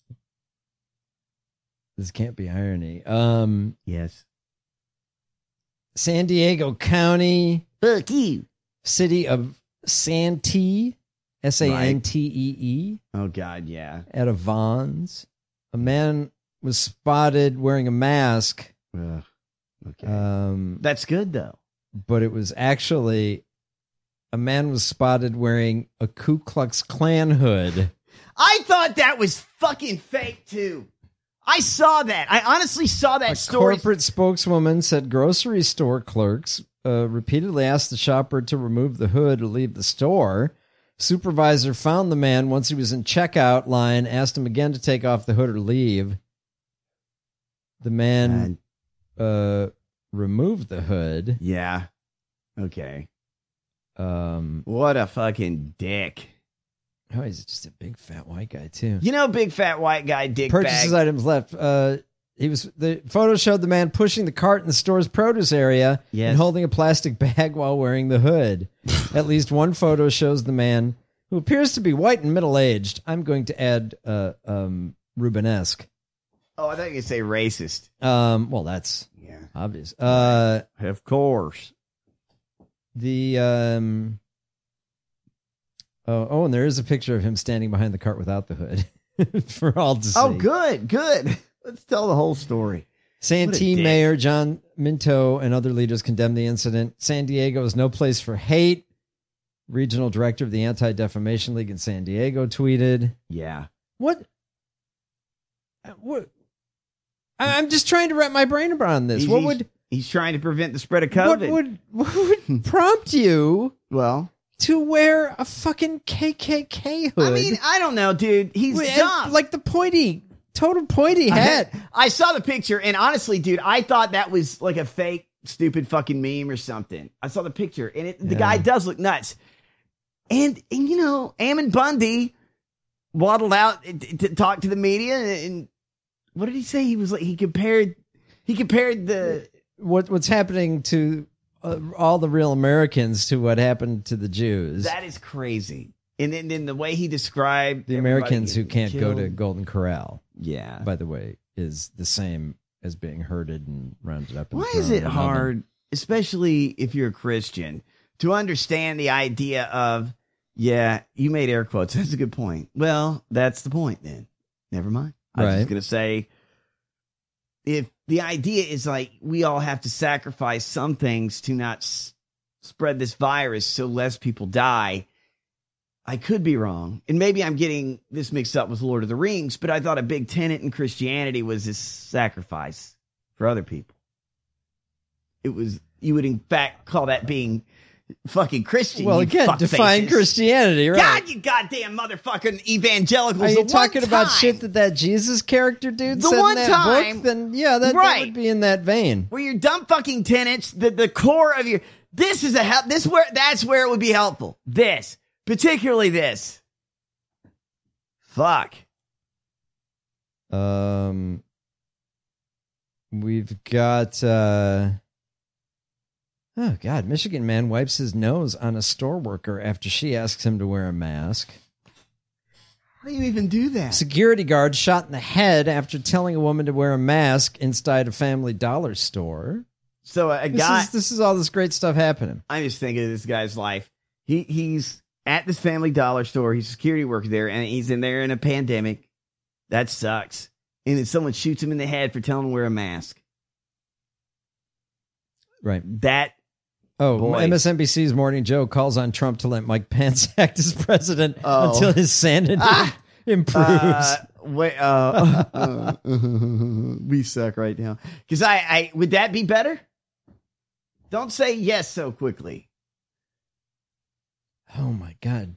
irony. Yes. San Diego County. Fuck you. City of Santee. Santee. Oh, God, yeah. Out of Vons. A man was spotted wearing a mask. Ugh. Okay. That's good, though. But it was actually... A man was spotted wearing a Ku Klux Klan hood. I thought that was fucking fake, too. I saw that. I honestly saw that story. A corporate spokeswoman said grocery store clerks repeatedly asked the shopper to remove the hood or leave the store. Supervisor found the man once he was in checkout line, asked him again to take off the hood or leave. The man removed the hood. Yeah. Okay. What a fucking dick. Oh, he's just a big fat white guy too. Big fat white guy, dick Purchases bag. items left. The photo showed the man pushing the cart in the store's produce area and holding a plastic bag while wearing the hood. At least one photo shows the man, who appears to be white and middle-aged. I'm going to add Rubenesque. Oh, I thought you were going to say racist. Well, that's obvious. Of course. And there is a picture of him standing behind the cart without the hood for all to see. Oh, good. Let's tell the whole story. Santee Mayor John Minto and other leaders condemned the incident. San Diego is no place for hate. Regional director of the Anti-Defamation League in San Diego tweeted. Yeah. What? I'm just trying to wrap my brain around this. He's trying to prevent the spread of COVID. What would prompt you? Well, to wear a fucking KKK hood. I mean, I don't know, dude. He's dumb. Like the total pointy hat. I saw the picture, and honestly, dude, I thought that was like a fake, stupid fucking meme or something. I saw the picture, and the guy does look nuts. And Ammon Bundy waddled out to talk to the media, and what did he say? He was like, he compared the... What's happening to all the real Americans to what happened to the Jews. That is crazy. And then the way he described the Americans who can't go to Golden Corral. Yeah. By the way, is the same as being herded and rounded up. Why is it hard, especially if you're a Christian, to understand the idea of, yeah, you made air quotes. That's a good point. Well, that's the point then. Never mind. I was just going to say, if the idea is like we all have to sacrifice some things to not spread this virus so less people die, I could be wrong. And maybe I'm getting this mixed up with Lord of the Rings, but I thought a big tenet in Christianity was this sacrifice for other people. It was, you would in fact call that being fucking Christian. Well, again, define Christianity, right? God, you goddamn motherfucking evangelicals. Are you talking about shit that Jesus character dude said in that book? Then yeah, that would be in that vein. Where your dumb fucking tenets, the core of your, that's where it would be helpful. This, particularly this. Fuck. We've got Oh, God. Michigan man wipes his nose on a store worker after she asks him to wear a mask. How do you even do that? Security guard shot in the head after telling a woman to wear a mask inside a Family Dollar store. So This is all this great stuff happening. I'm just thinking of this guy's life. He's at this Family Dollar store. He's a security worker there, and he's in there in a pandemic. That sucks. And then someone shoots him in the head for telling him to wear a mask. Right. That. Oh, boy. MSNBC's Morning Joe calls on Trump to let Mike Pence act as president until his sanity improves. We suck right now. Because I would that be better? Don't say yes so quickly. Oh, my God.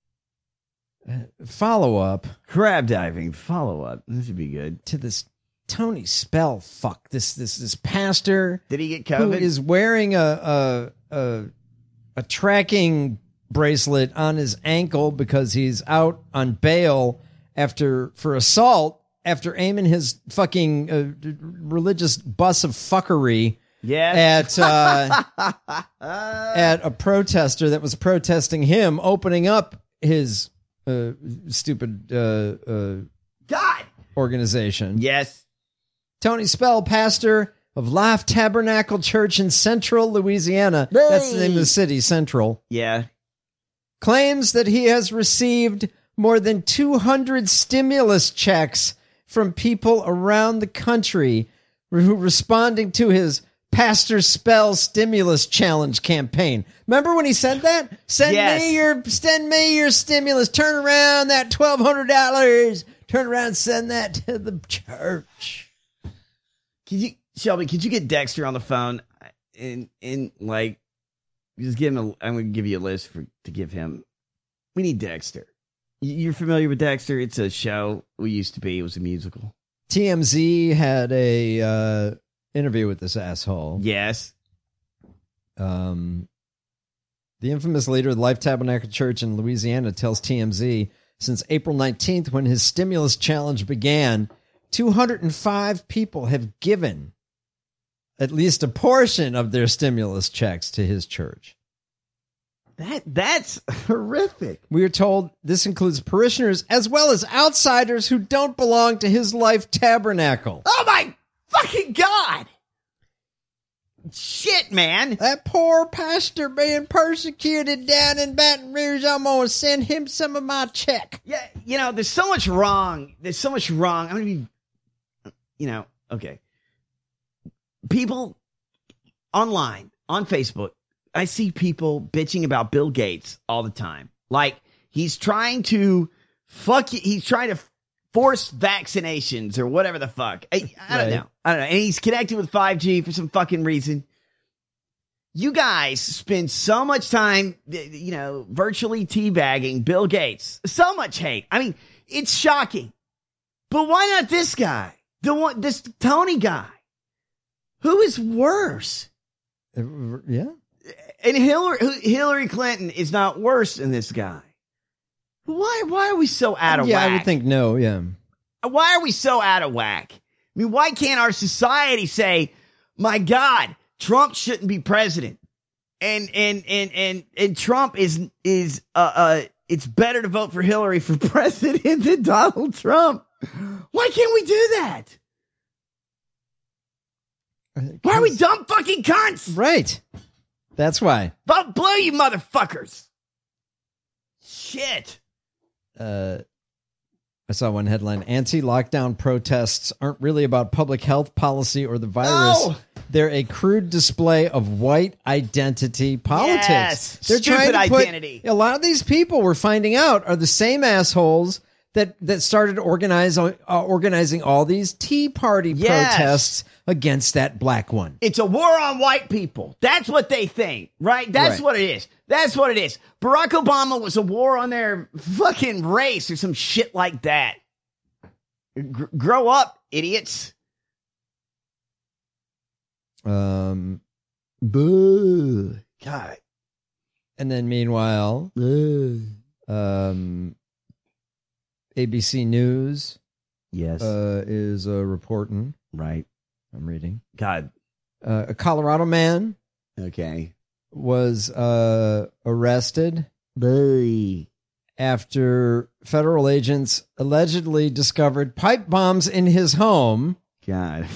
Follow-up. Crab diving. Follow-up. This would be good. To this Tony Spell fuck. This pastor. Did he get who COVID? is wearing a tracking bracelet on his ankle because he's out on bail for assault after aiming his fucking religious bus of fuckery Yes. at a protester that was protesting him, opening up his stupid God organization. Yes. Tony Spell, pastor of Life Tabernacle Church in Central Louisiana. That's the name of the city, Central. Yeah. Claims that he has received more than 200 stimulus checks from people around the country responding to his Pastor Spell Stimulus Challenge campaign. Remember when he said that? Send me your stimulus. Turn around that $1,200. Turn around and send that to the church. Shelby, could you get Dexter on the phone and like just give him I'm going to give you a list to give him. We need Dexter. You're familiar with Dexter? It's a show we used to be. It was a musical. TMZ had a interview with this asshole. Yes. The infamous leader of the Life Tabernacle Church in Louisiana tells TMZ since April 19th, when his stimulus challenge began, 205 people have given at least a portion of their stimulus checks to his church. That's horrific. We are told this includes parishioners as well as outsiders who don't belong to his Life Tabernacle. Oh my fucking God. Shit, man. That poor pastor being persecuted down in Baton Rouge. I'm going to send him some of my check. Yeah, there's so much wrong. I'm going to be, okay. People online, on Facebook, I see people bitching about Bill Gates all the time. Like, he's trying to force vaccinations or whatever the fuck. I don't know. And he's connected with 5G for some fucking reason. You guys spend so much time, virtually teabagging Bill Gates. So much hate. I mean, it's shocking. But why not this guy? This Tony guy? Who is worse? Yeah. And Hillary Clinton is not worse than this guy. Why are we so out of whack? Yeah, I would think no, yeah. Why are we so out of whack? I mean, why can't our society say, my God, Trump shouldn't be president? And Trump is it's better to vote for Hillary for president than Donald Trump. Why can't we do that? Why are we dumb fucking cunts? Right. That's why. Vote blue, you motherfuckers. Shit. I saw one headline. Anti-lockdown protests aren't really about public health policy or the virus. No. They're a crude display of white identity politics. Yes. They're Stupid trying to identity. A lot of these people we're finding out are the same assholes that started organizing all these Tea Party protests against that black one. It's a war on white people. That's what they think, right? That's what it is. That's what it is. Barack Obama was a war on their fucking race or some shit like that. Grow up, idiots. Boo. God. And then meanwhile, ABC News is reporting. Right. I'm reading. God. A Colorado man Okay. was arrested Boy. after federal agents allegedly discovered pipe bombs in his home. God.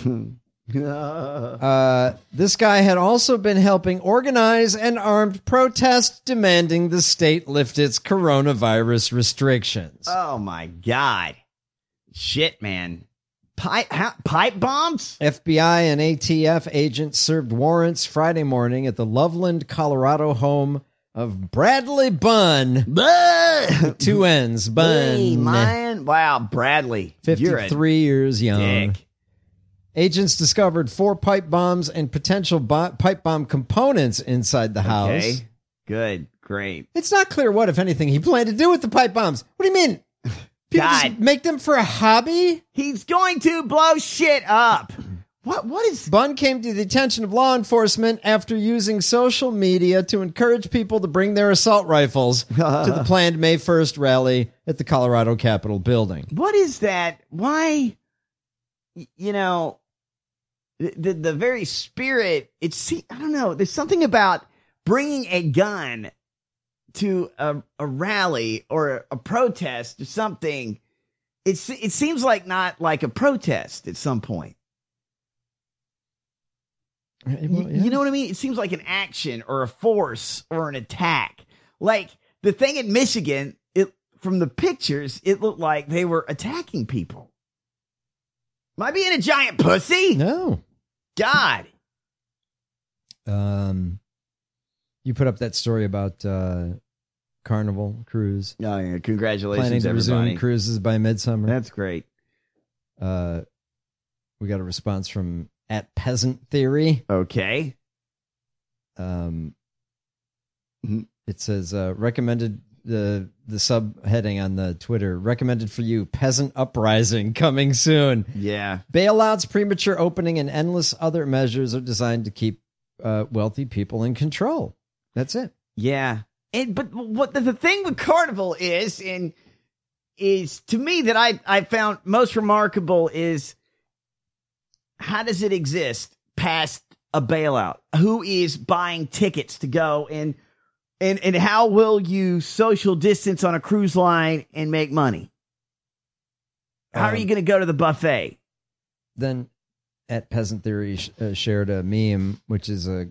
This guy had also been helping organize an armed protest demanding the state lift its coronavirus restrictions. Oh my God. Shit, man. Pipe bombs? FBI and ATF agents served warrants Friday morning at the Loveland, Colorado home of Bradley Bunn. Two N's, Bunn. Hey, man. Wow, Bradley. 53 years young. Dick. Agents discovered 4 pipe bombs and potential pipe bomb components inside the house. Okay. Good. Great. It's not clear what, if anything, he planned to do with the pipe bombs. What do you mean? People God. just make them for a hobby? He's going to blow shit up. What is... Bunn came to the attention of law enforcement after using social media to encourage people to bring their assault rifles to the planned May 1st rally at the Colorado Capitol building. What is that? Why? You know, the very spirit, I don't know. There's something about bringing a gun to a rally or a protest or something. It seems like not like a protest at some point. Well, yeah. You know what I mean? It seems like an action or a force or an attack. Like the thing in Michigan, from the pictures, it looked like they were attacking people. Am I being a giant pussy? No. God. You put up that story about Carnival Cruise. Oh, yeah. Congratulations, Planning to everybody. resume cruises by midsummer. That's great. We got a response from @PeasantTheory. Okay. It says recommended the subheading on the Twitter, recommended for you, peasant uprising coming soon. Yeah. Bailouts, premature opening, and endless other measures are designed to keep wealthy people in control. That's it. Yeah. But what the thing with Carnival is to me that I found most remarkable is, how does it exist past a bailout? Who is buying tickets to go and how will you social distance on a cruise line and make money? How are you going to go to the buffet? Then @PeasantTheory shared a meme, which is a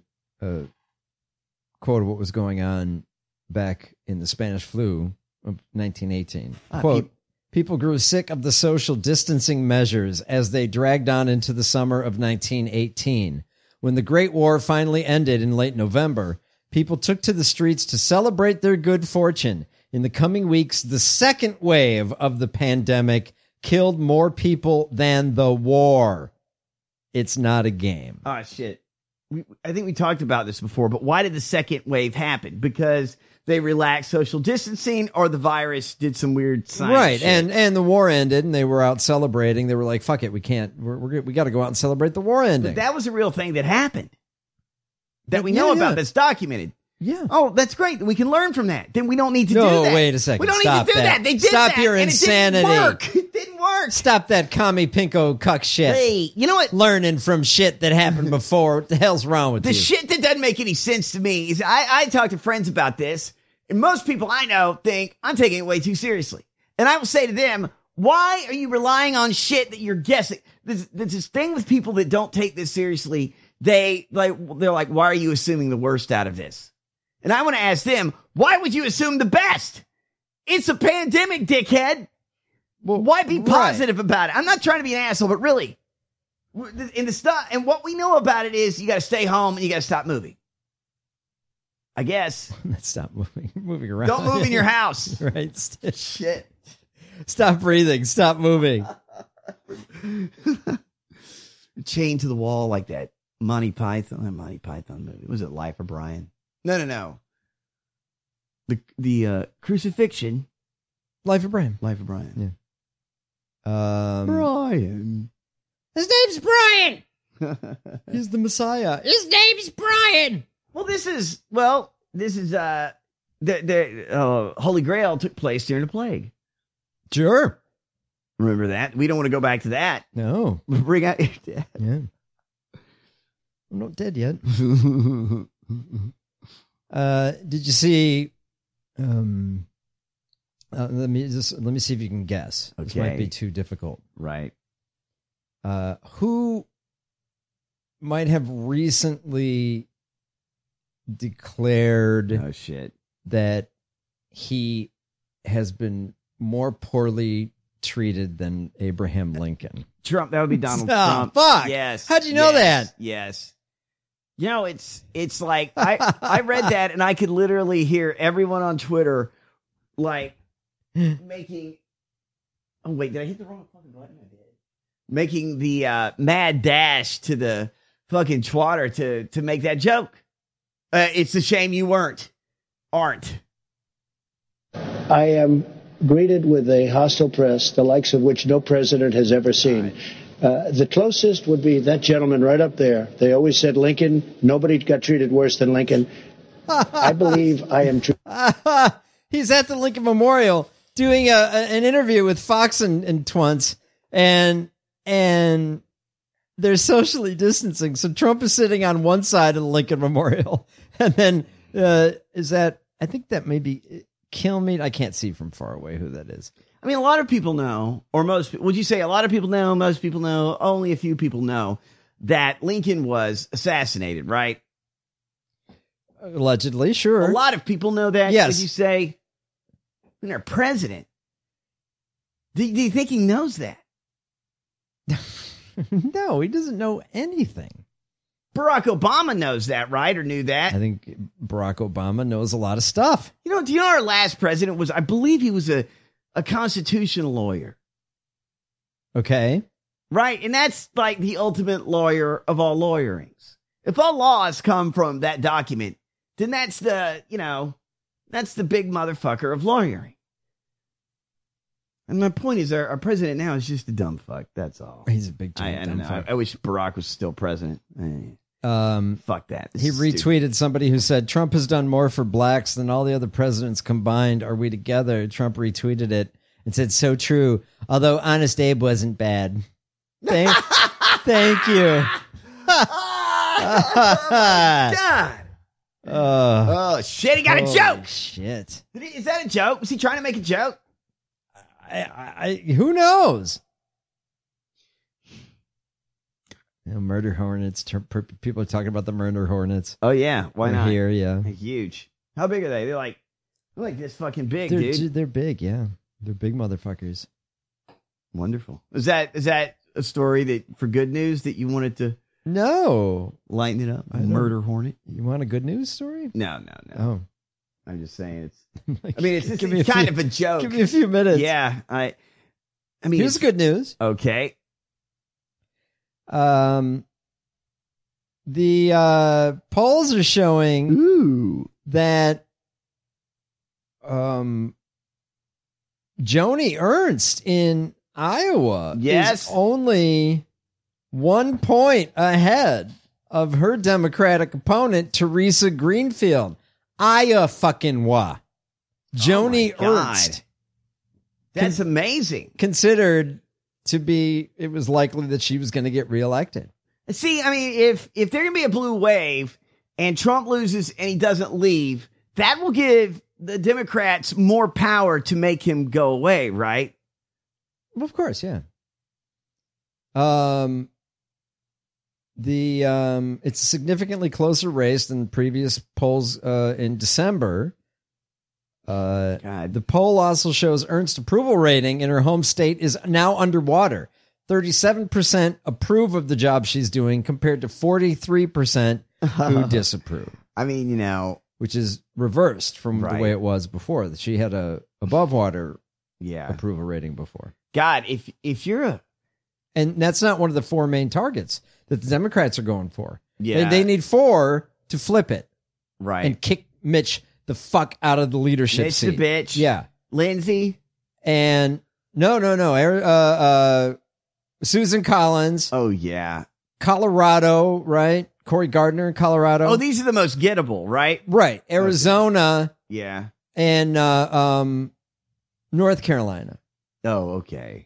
quote of what was going on back in the Spanish flu of 1918. Quote, people grew sick of the social distancing measures as they dragged on into the summer of 1918. When the Great War finally ended in late November, people took to the streets to celebrate their good fortune. In the coming weeks, the second wave of the pandemic killed more people than the war. It's not a game. Oh, shit. I think we talked about this before, but why did the second wave happen? Because they relaxed social distancing or the virus did some weird science Right. shit? And the war ended and they were out celebrating. They were like, fuck it. We can't, we got to go out and celebrate the war ending. But that was a real thing that happened that we know about, that's documented. Yeah. Oh, that's great. We can learn from that. Then we don't need to do No, that. wait a second. We don't Stop need to do that. that. They did Stop that. your and insanity. It didn't work. It didn't work. Stop that commie pinko cuck shit. Hey, you know what? Learning from shit that happened before. What the hell's wrong with The you? shit that doesn't make any sense to me is I talk to friends about this, and most people I know think I'm taking it way too seriously. And I will say to them, why are you relying on shit that you're guessing? There's this thing with people that don't take this seriously. They're like, why are you assuming the worst out of this? And I want to ask them, why would you assume the best? It's a pandemic, dickhead. Well, why be positive about it? I'm not trying to be an asshole, but really, in the stuff, and what we know about it is you got to stay home and you got to stop moving. I guess. Stop moving around. Don't move in your house. Right. Shit. Stop breathing. Stop moving. Chained to the wall like that Monty Python movie. Was it Life of Brian? No. The crucifixion. Life of Brian. Life of Brian. Yeah. Brian. His name's Brian. He's the Messiah. His name's Brian. Well, this is the Holy Grail took place during the plague. Sure. Remember that? We don't want to go back to that. No. Bring out your dad. Yeah. I'm not dead yet. Did you see? Let me see if you can guess. This Okay. might be too difficult. Right. Who might have recently declared Oh shit. that he has been more poorly treated than Abraham Lincoln? Trump. That would be Donald Oh, Trump. fuck. Yes. How'd you know Yes. that? Yes. You know, it's like I read that and I could literally hear everyone on Twitter like making. Oh wait, did I hit the wrong fucking button? I did. Making the mad dash to the fucking Twitter to make that joke. It's a shame you aren't. I am greeted with a hostile press, the likes of which no president has ever seen. The closest would be that gentleman right up there. They always said Lincoln. Nobody got treated worse than Lincoln. I believe I am. He's at the Lincoln Memorial doing an interview with Fox and Twunts, and they're socially distancing. So Trump is sitting on one side of the Lincoln Memorial, and then I think that may be Kilmeade. I can't see from far away who that is. I mean, a lot of people know, or most, would you say a lot of people know, most people know, only a few people know that Lincoln was assassinated, right? Allegedly, sure. A lot of people know that. Yes. Would you say, when they're president, do you think he knows that? No, he doesn't know anything. Barack Obama knows that, right? Or knew that? I think Barack Obama knows a lot of stuff. Do you know our last president was, I believe he was a constitutional lawyer. Okay. Right? And that's like the ultimate lawyer of all lawyerings. If all laws come from that document, then that's the big motherfucker of lawyering. And my point is, our president now is just a dumb fuck. That's all. He's a big I don't know. fuck. I wish Barack was still president. Fuck that. This He is retweeted stupid. somebody who said, Trump has done more for blacks than all the other presidents combined. Are we together? Trump retweeted it and said, so true. Although Honest Abe wasn't bad. Thank you. God. Oh, shit. He got a Holy joke. Shit. Is that a joke? Was he trying to make a joke? Who knows? Murder hornets. People are talking about the murder hornets. Oh, yeah. Why They're not? here, yeah. They're huge. How big are they? They're like this fucking big, They're, dude. they're big, yeah. They're big motherfuckers. Wonderful. Is that a story that for good news that you wanted to No. lighten it up? I don't- Murder hornet? You want a good news story? No. Oh. I'm just saying it's. Like, I mean, it's give me a kind few- of a joke. Give me a few minutes. Yeah, I mean, Here's it's good news. Okay. The polls are showing that Joni Ernst in Iowa Yes. is only 1 point ahead of her Democratic opponent, Teresa Greenfield. Iowa. Joni Oh my God. Ernst. That's amazing. Considered to be, it was likely that she was going to get reelected. See, I mean, if there can be a blue wave and Trump loses and he doesn't leave, that will give the Democrats more power to make him go away, right? Well, of course, yeah. It's a significantly closer race than previous polls in December. The poll also shows Ernst's approval rating in her home state is now underwater. 37% approve of the job she's doing compared to 43% who disapprove. I mean, which is reversed from the way it was before. That she had a above water approval rating before. God, if you're and that's not one of the four main targets that the Democrats are going for. Yeah. They need 4 to flip it. Right. And kick Mitch the fuck out of the leadership Mitch seat. the bitch. Yeah. Lindsay. And no. Susan Collins. Oh, yeah. Colorado, right? Cory Gardner in Colorado. Oh, these are the most gettable, right? Right. Arizona. Yeah. And North Carolina. Oh, okay.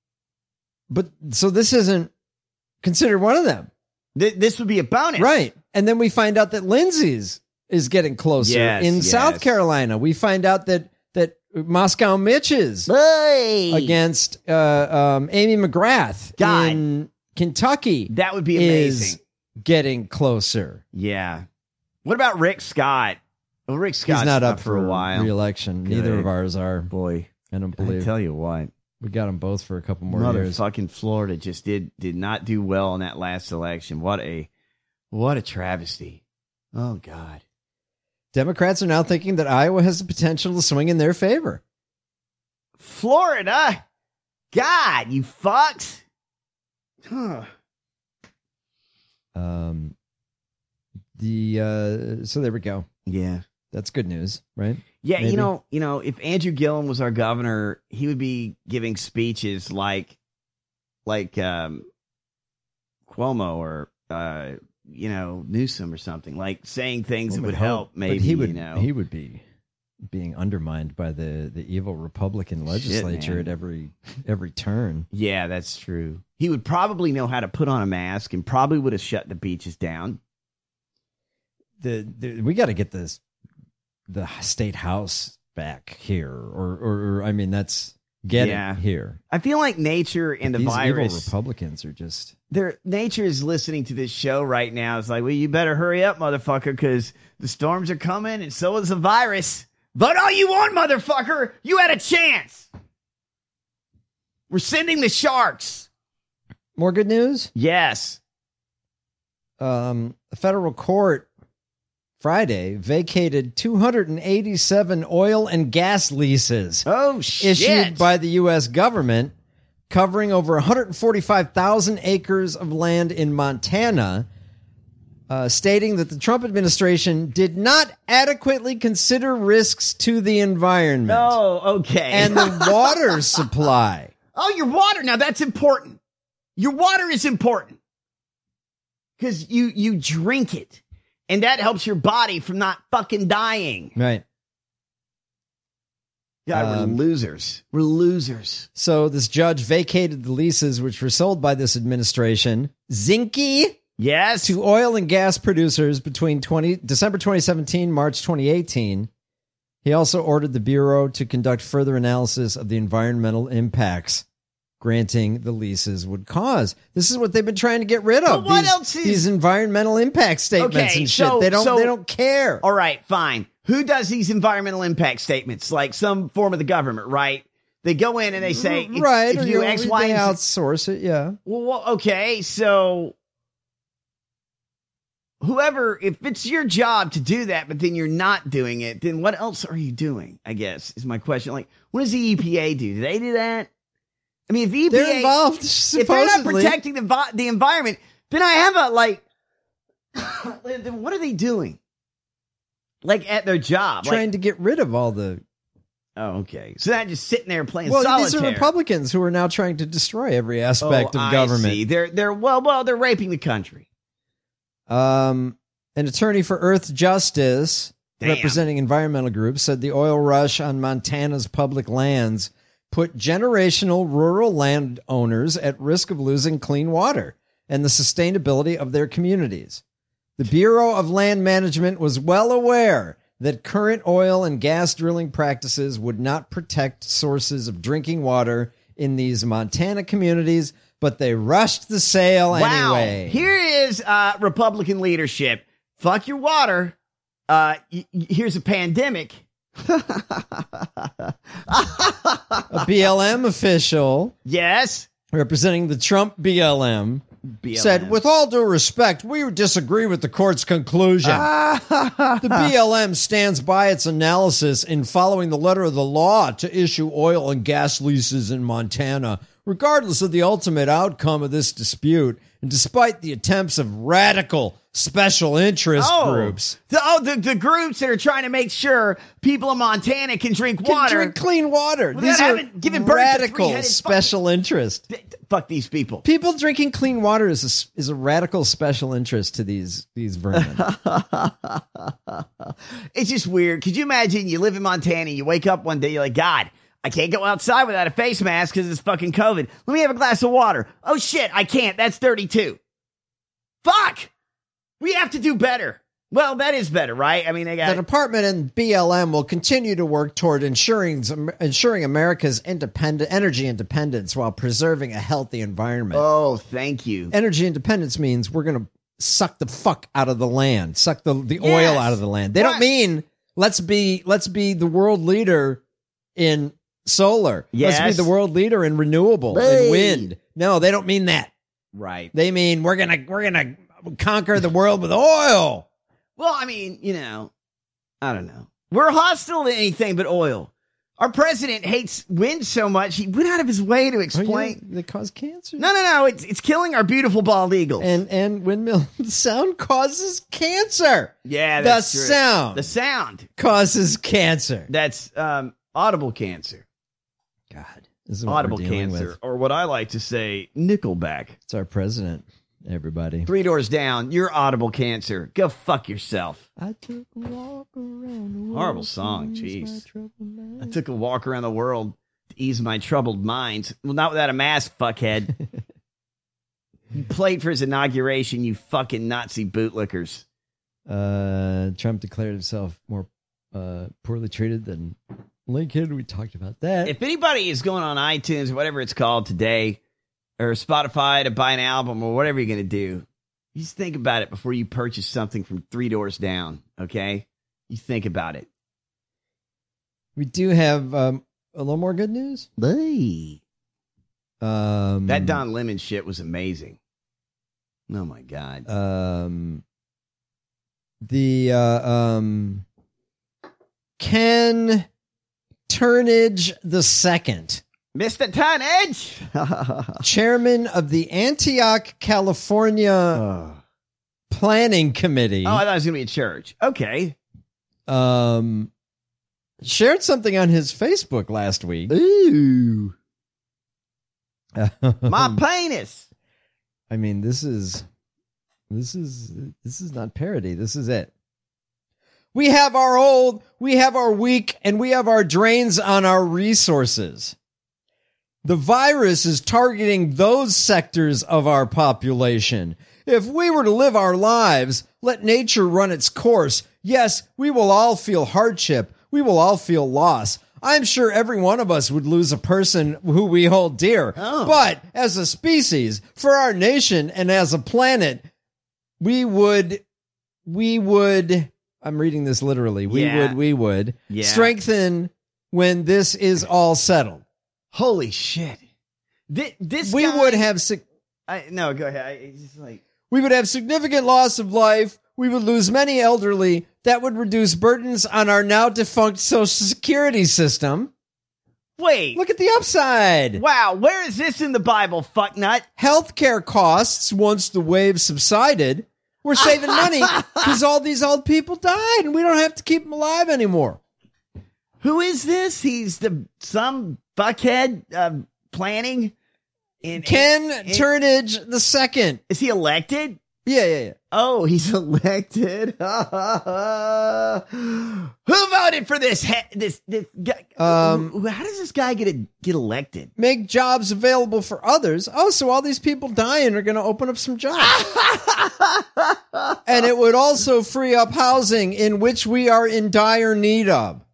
But so this isn't considered one of them. This would be a bonus. Right. And then we find out that Lindsay's is getting closer. Yes, in yes. South Carolina, we find out that Moscow Mitch's against Amy McGrath God. in Kentucky. That would be amazing. Is getting closer. Yeah. What about Rick Scott? Well, Rick Scott's He's not up for a while. re-election. Good. Neither of ours are. Boy, I don't believe. I tell you what. We got them both for a couple more years. Motherfucking Florida just did not do well in that last election. What a travesty. Oh, God. Democrats are now thinking that Iowa has the potential to swing in their favor. Florida? God, you fucks. Huh. So there we go. Yeah. That's good news, right? Yeah, Maybe. you know, if Andrew Gillum was our governor, he would be giving speeches like Cuomo or Newsom or something, like saying things that would help. Maybe but he would be being undermined by the evil Republican legislature man. at every turn. Yeah, that's true. He would probably know how to put on a mask and probably would have shut the beaches down. We got to get the state house back here, or I mean, that's it here. I feel like nature and But the these virus. evil Republicans are just. Nature is listening to this show right now. It's like, well, you better hurry up, motherfucker, because the storms are coming, and so is the virus. Vote all you want, motherfucker. You had a chance. We're sending the sharks. More good news? Yes. A federal court Friday vacated 287 oil and gas leases. Oh, shit. Issued by the U.S. government, covering over 145,000 acres of land in Montana, stating that the Trump administration did not adequately consider risks to the environment. Oh, okay. And the water supply. Oh, your water. Now, that's important. Your water is important. Because you drink it. And that helps your body from not fucking dying. Right. God, we're losers. We're losers. So this judge vacated the leases which were sold by this administration, Zinke, yes, to oil and gas producers between December 2017, March 2018. He also ordered the Bureau to conduct further analysis of the environmental impacts granting the leases would cause. This is what they've been trying to get rid of. But what else is these environmental impact statements and shit? They don't care. All right, fine. Who does these environmental impact statements? Like some form of the government, right? They go in and they say, right, if you X, Y, they and Z. outsource it, yeah. Well, okay, so whoever, if it's your job to do that, but then you're not doing it, then what else are you doing, I guess, is my question. Like, what does the EPA do? Do they do that? I mean, if the EPA, they're involved, supposedly. If they're not protecting the environment, then I have a, like, what are they doing? Like, at their job? Trying to get rid of all the... Oh, okay. So they're just sitting there playing solitaire. These are Republicans who are now trying to destroy every aspect of government. I see. They're raping the country. An attorney for Earth Justice, representing environmental groups, said the oil rush on Montana's public lands put generational rural landowners at risk of losing clean water and the sustainability of their communities. The Bureau of Land Management was well aware that current oil and gas drilling practices would not protect sources of drinking water in these Montana communities, but they rushed the sale anyway. Here is Republican leadership. Fuck your water. Here's a pandemic. A BLM official, yes, representing the Trump BLM, said, with all due respect, we disagree with the court's conclusion. The BLM stands by its analysis in following the letter of the law to issue oil and gas leases in Montana, regardless of the ultimate outcome of this dispute, and despite the attempts of radical special interest groups. The groups that are trying to make sure people in Montana can drink water. Drink clean water. These are radical special interest. Fuck these people. People drinking clean water is a radical special interest to these vermin. It's just weird. Could you imagine you live in Montana, you wake up one day, you're like, God, I can't go outside without a face mask because it's fucking COVID. Let me have a glass of water. Oh shit, I can't. That's 32. Fuck! We have to do better. Well, that is better, right? I mean, they got The department and BLM will continue to work toward ensuring America's energy independence while preserving a healthy environment. Oh, thank you. Energy independence means we're going to suck the fuck out of the land, suck the oil out of the land. They don't mean let's be the world leader in solar. Yes. Let's be the world leader in renewable and wind. No, they don't mean that. Right. They mean we're gonna conquer the world with oil. Well, I mean, I don't know. We're hostile to anything but oil. Our president hates wind so much, he went out of his way to explain. Oh, yeah, they cause cancer. No. It's killing our beautiful bald eagles. And windmill sound causes cancer. Yeah, that's true. The sound causes cancer. That's audible cancer. God, this is what audible we're dealing cancer, with. or what I like to say, Nickelback. It's our president. Everybody. 3 doors down, you're audible cancer. Go fuck yourself. I took a walk around the world. Horrible song, jeez. I took a walk around the world to ease my troubled mind. Well, not without a mask, fuckhead. You played for his inauguration, you fucking Nazi bootlickers. Trump declared himself more poorly treated than Lincoln. We talked about that. If anybody is going on iTunes or whatever it's called today, or Spotify to buy an album or whatever you're going to do, you just think about it before you purchase something from 3 doors down, okay? You think about it. We do have a little more good news. That Don Lemon shit was amazing. Oh, my God. Ken Turnage II. Mr. Turnage! Chairman of the Antioch, California Planning Committee. Oh, I thought it was going to be a church. Okay. Shared something on his Facebook last week. Ooh. My penis. I mean, this is not parody. This is it. We have our old, we have our weak, and we have our drains on our resources. The virus is targeting those sectors of our population. If we were to live our lives, let nature run its course, yes, we will all feel hardship. We will all feel loss. I'm sure every one of us would lose a person who we hold dear. Oh. But as a species, for our nation and as a planet, we would, I'm reading this literally. We would strengthen when this is all settled. Holy shit. This we guy, would have no, go ahead. It's just like, we would have significant loss of life. We would lose many elderly. That would reduce burdens on our now defunct Social Security system. wait. Look at the upside. Wow, where is this in the Bible, fucknut? Healthcare costs, once the wave subsided, we're saving money because all these old people died and we don't have to keep them alive anymore. Who is this? He's some buckhead planning. Ken Turnage II. Is he elected? Yeah. Oh, he's elected. Who voted for this? This guy? How does this guy get elected? Make jobs available for others. Oh, so all these people dying are going to open up some jobs. And it would also free up housing in which we are in dire need of.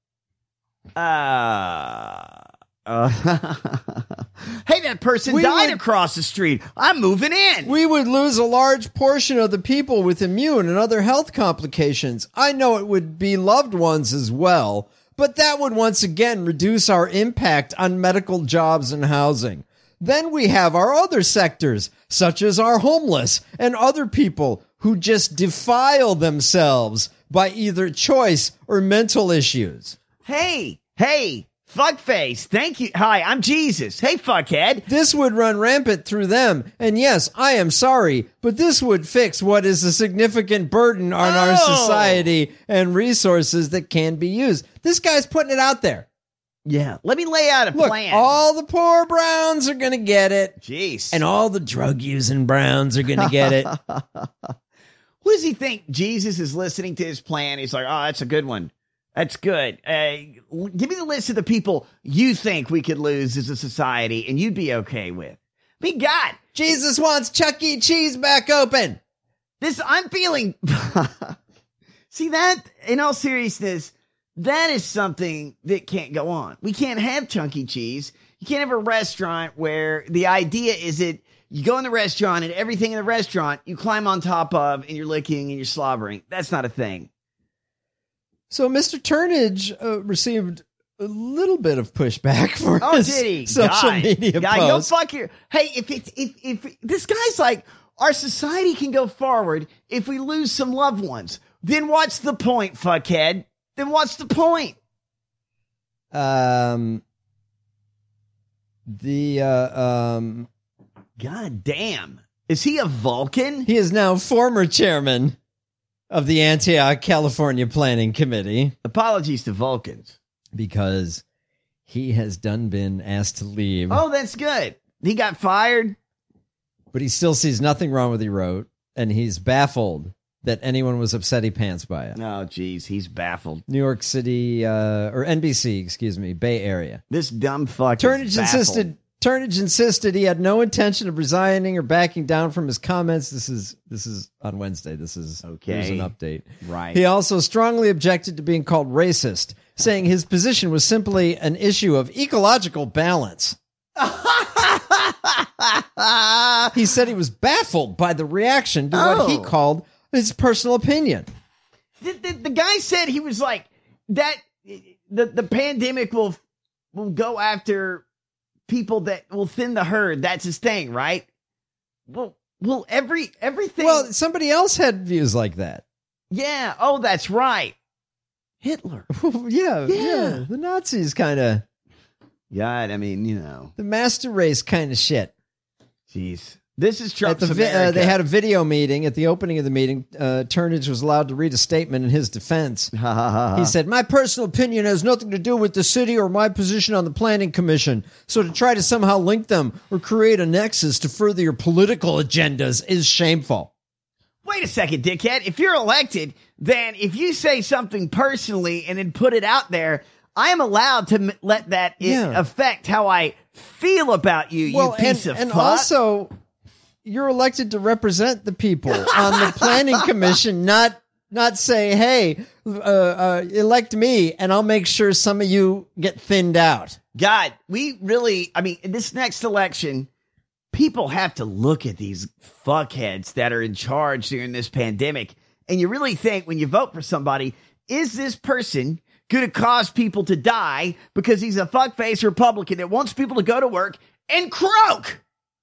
Hey, that person died across the street. I'm moving in. We would lose a large portion of the people with immune and other health complications. I know it would be loved ones as well, but that would once again reduce our impact on medical jobs and housing. Then we have our other sectors, such as our homeless and other people who just defile themselves by either choice or mental issues. Hey, fuckface. Thank you. Hi, I'm Jesus. Hey, fuckhead. This would run rampant through them. And yes, I am sorry, but this would fix what is a significant burden on our society and resources that can be used. This guy's putting it out there. Yeah. Let me lay out a plan. All the poor Browns are going to get it. Jeez. And all the drug-using Browns are going to get it. What does he think? Jesus is listening to his plan. He's like, oh, that's a good one. That's good. Give me the list of the people you think we could lose as a society and you'd be okay with. God. Jesus wants Chuck E. Cheese back open. I'm feeling, see that, in all seriousness, that is something that can't go on. We can't have Chuck E. Cheese. You can't have a restaurant where the idea is that you go in the restaurant and everything in the restaurant you climb on top of and you're licking and you're slobbering. That's not a thing. So Mr. Turnage received a little bit of pushback for his did he? social media post. Go fuck your. Hey, if this guy's like, our society can go forward if we lose some loved ones, then what's the point, fuckhead? Then what's the point? God damn. Is he a Vulcan? He is now former chairman of the Antioch, California Planning Committee. Apologies to Vulcans. Because he has been asked to leave. Oh, that's good. He got fired. But he still sees nothing wrong with what he wrote. And he's baffled that anyone was upsetty pants by it. Oh, geez. He's baffled. New York City, or NBC, excuse me, Bay Area. This dumb fuck Turnage insisted he had no intention of resigning or backing down from his comments. This is on Wednesday. This is okay. Here's an update. Right. He also strongly objected to being called racist, saying his position was simply an issue of ecological balance. He said he was baffled by the reaction to what he called his personal opinion. The guy said he was like that. The pandemic will go after people that will thin the herd. That's his thing, right? Well, everything. Well, somebody else had views like that. Yeah. Oh, that's right. Hitler. yeah. The Nazis kind of. God, I mean, you know. The master race kind of shit. Jeez. This is Trump's America. They had a video meeting. At the opening of the meeting, Turnage was allowed to read a statement in his defense. He said, "My personal opinion has nothing to do with the city or my position on the planning commission. So to try to somehow link them or create a nexus to further your political agendas is shameful." Wait a second, dickhead. If you're elected, then if you say something personally and then put it out there, I am allowed to let that affect how I feel about you, you piece of fuck. And also, you're elected to represent the people on the planning commission, not say, hey, elect me and I'll make sure some of you get thinned out. God, we really, I mean, in this next election, people have to look at these fuckheads that are in charge during this pandemic. And you really think when you vote for somebody, is this person going to cause people to die because he's a fuckface Republican that wants people to go to work and croak?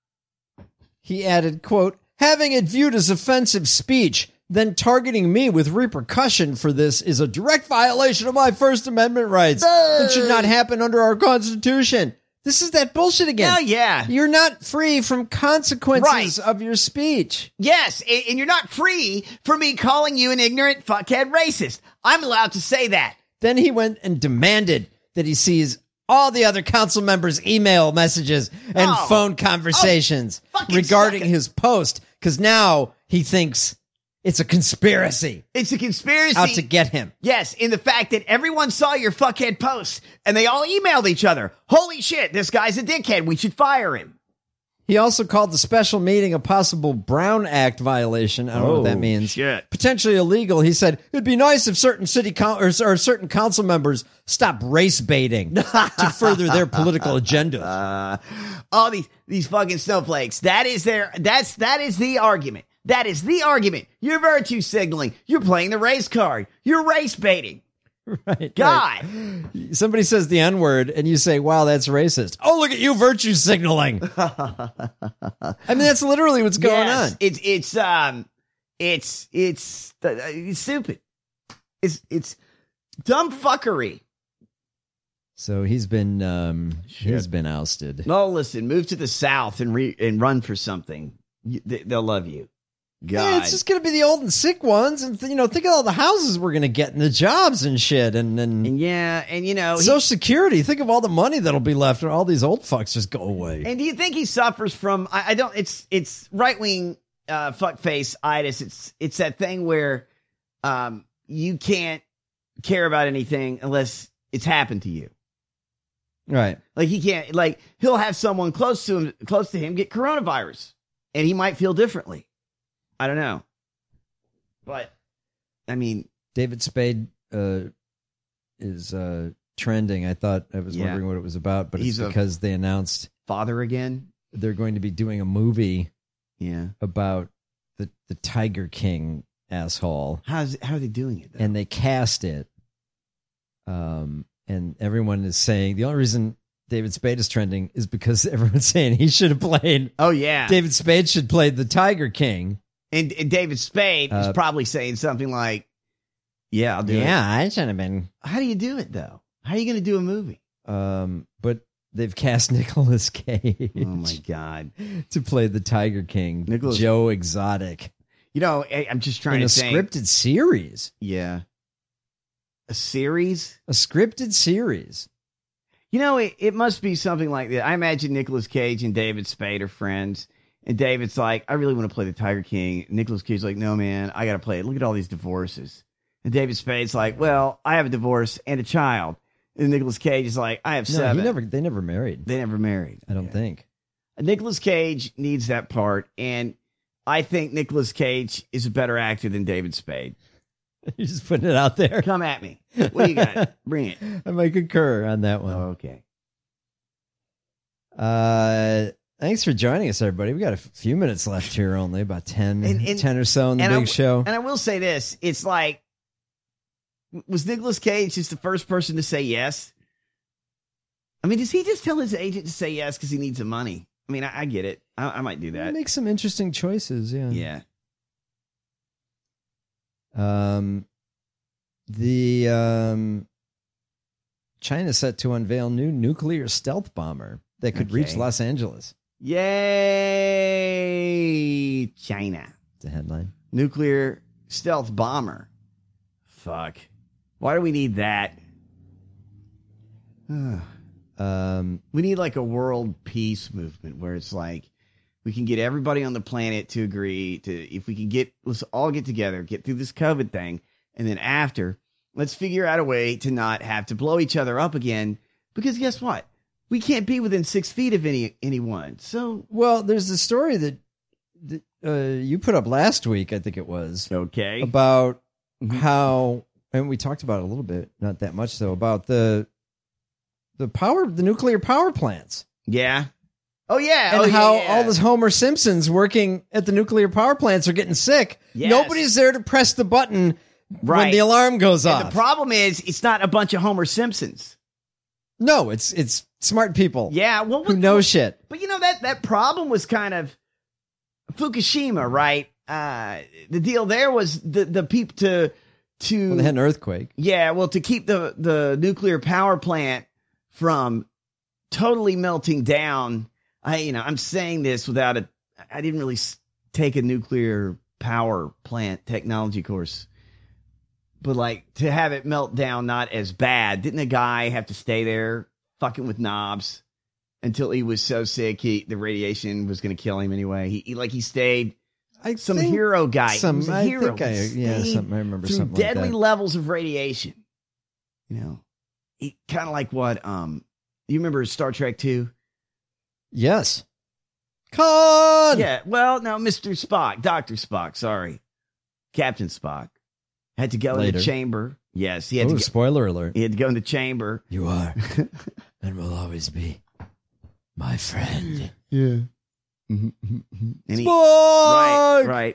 He added, quote, "Having it viewed as offensive speech, then targeting me with repercussion for this is a direct violation of my First Amendment rights. It should not happen under our Constitution." This is that bullshit again. Oh, yeah. You're not free from consequences of your speech. Yes, and you're not free from me calling you an ignorant fuckhead racist. I'm allowed to say that. Then he went and demanded that he sees all the other council members' email messages and phone conversations regarding his post, because now he thinks it's a conspiracy. It's a conspiracy. Out to get him. Yes, in the fact that everyone saw your fuckhead post and they all emailed each other. Holy shit, this guy's a dickhead. We should fire him. He also called the special meeting a possible Brown Act violation. I don't know what that means. Shit. Potentially illegal. He said it'd be nice if certain or certain council members stop race baiting to further their political agendas. All these fucking snowflakes. That is the argument. That is the argument. You're virtue signaling. You're playing the race card. You're race baiting. Right. God. Right. Somebody says the N-word and you say, wow, that's racist. Oh, look at you virtue signaling. I mean, that's literally what's going on. It's stupid. It's dumb fucking. So he's been ousted. No, listen, move to the South and run for something. They'll love you. God. Yeah, it's just going to be the old and sick ones. And, think of all the houses we're going to get and the jobs and shit. And Social Security. Think of all the money that'll be left and all these old fucks just go away. And do you think he suffers from, it's right-wing fuckface-itis. It's that thing where you can't care about anything unless it's happened to you. Right. Like he can't, he'll have someone close to him get coronavirus and he might feel differently. I don't know. But I mean, David Spade is trending. I was wondering what it was about, but He's it's because they announced father again. They're going to be doing a movie about the Tiger King asshole. How are they doing it, though? And they cast it. And everyone is saying the only reason David Spade is trending is because everyone's saying he should have played. Oh, yeah. David Spade should play the Tiger King. And David Spade is probably saying something like, yeah, I'll do it. Yeah, I should have been. How do you do it, though? How are you going to do a movie? But they've cast Nicolas Cage. Oh, my God. To play the Tiger King, Joe Exotic. You know, I'm just trying in to a think. Scripted series. Yeah. A series? A scripted series. You know, it must be something like that. I imagine Nicolas Cage and David Spade are friends. And David's like, I really want to play the Tiger King. Nicolas Cage's like, no, man, I got to play it. Look at all these divorces. And David Spade's like, well, I have a divorce and a child. And Nicolas Cage is like, I have 7. They never married. They never married. I don't think. Nicolas Cage needs that part. And I think Nicolas Cage is a better actor than David Spade. You're just putting it out there. Come at me. What do you got? Bring it. I might concur on that one. Okay. Thanks for joining us, everybody. We got a few minutes left here, only about 10 or so in the big show. And I will say this. It's like, was Nicolas Cage just the first person to say yes? I mean, does he just tell his agent to say yes because he needs the money? I mean, I get it. I might do that. Make some interesting choices, yeah. Yeah. China set to unveil new nuclear stealth bomber that could reach Los Angeles. Yay, China. It's a headline. Nuclear stealth bomber. Fuck. Why do we need that? We need like a world peace movement where it's like we can get everybody on the planet to agree to, if we can let's all get together, get through this COVID thing. And then after, let's figure out a way to not have to blow each other up again. Because guess what? We can't be within 6 feet of anyone. So, well, there's the story that you put up last week, I think it was. Okay. About how, and we talked about it a little bit, not that much though, about the nuclear power plants. Yeah. Oh, yeah. And how all those Homer Simpsons working at the nuclear power plants are getting sick. Yes. Nobody's there to press the button when the alarm goes off. The problem is it's not a bunch of Homer Simpsons. No, it's smart people. Yeah, who know shit. But you know that problem was kind of Fukushima, right? The deal there was the people to well, they had an earthquake. Yeah, well, to keep the nuclear power plant from totally melting down. I'm saying this without I didn't really take a nuclear power plant technology course. But like to have it melt down not as bad. Didn't a guy have to stay there fucking with knobs until he was so sick the radiation was going to kill him anyway? He stayed. Some hero guy. Something I remember through something deadly like that. levels of radiation. Kind of like what you remember Star Trek 2? Yes. Khan. Yeah. Well, no, Mr. Spock, Dr. Spock. Sorry, Captain Spock. Had to go in the chamber. Yes, he had to. Spoiler alert! He had to go in the chamber. You are, and will always be, my friend. Yeah. And Right.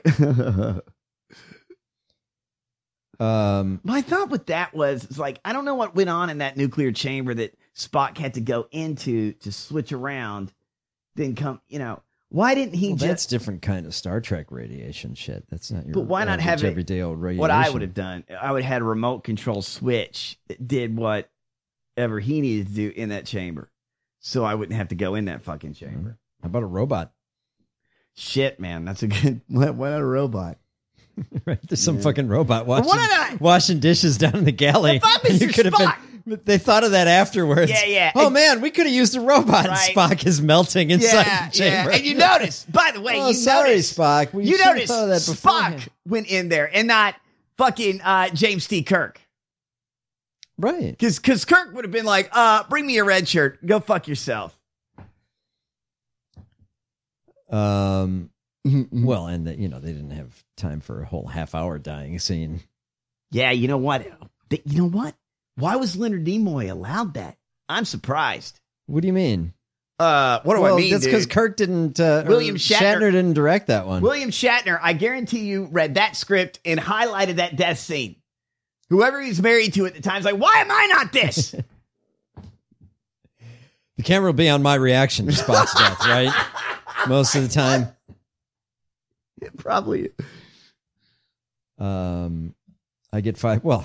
My thought with that was, it's like I don't know what went on in that nuclear chamber that Spock had to go into to switch around. Then come, why didn't he just? That's different kind of Star Trek radiation shit. That's not your. But why not have everyday old radiation? What I would have done, I would have had a remote control switch that did whatever he needed to do in that chamber, so I wouldn't have to go in that fucking chamber. How about a robot? Shit, man, that's a good. Why not a robot? Right, there's some fucking robot washing dishes down in the galley. You could have been. They thought of that afterwards. Yeah. Oh, man, we could have used a robot. Right. Spock is melting inside the chamber. Yeah. And you notice, by the way, Spock. You notice Spock went in there and not fucking James T. Kirk. Right. Because Kirk would have been like, bring me a red shirt. Go fuck yourself. Well, and they didn't have time for a whole half-hour dying scene. Yeah, you know what? You know what? Why was Leonard Nimoy allowed that? I'm surprised. What do you mean? What do I mean? That's because Kirk didn't. William Shatner didn't direct that one. William Shatner, I guarantee you, read that script and highlighted that death scene. Whoever he's married to at the time is like, why am I not this? The camera will be on my reaction to Spock's death, right? Most of the time. It probably. I get 5. Well,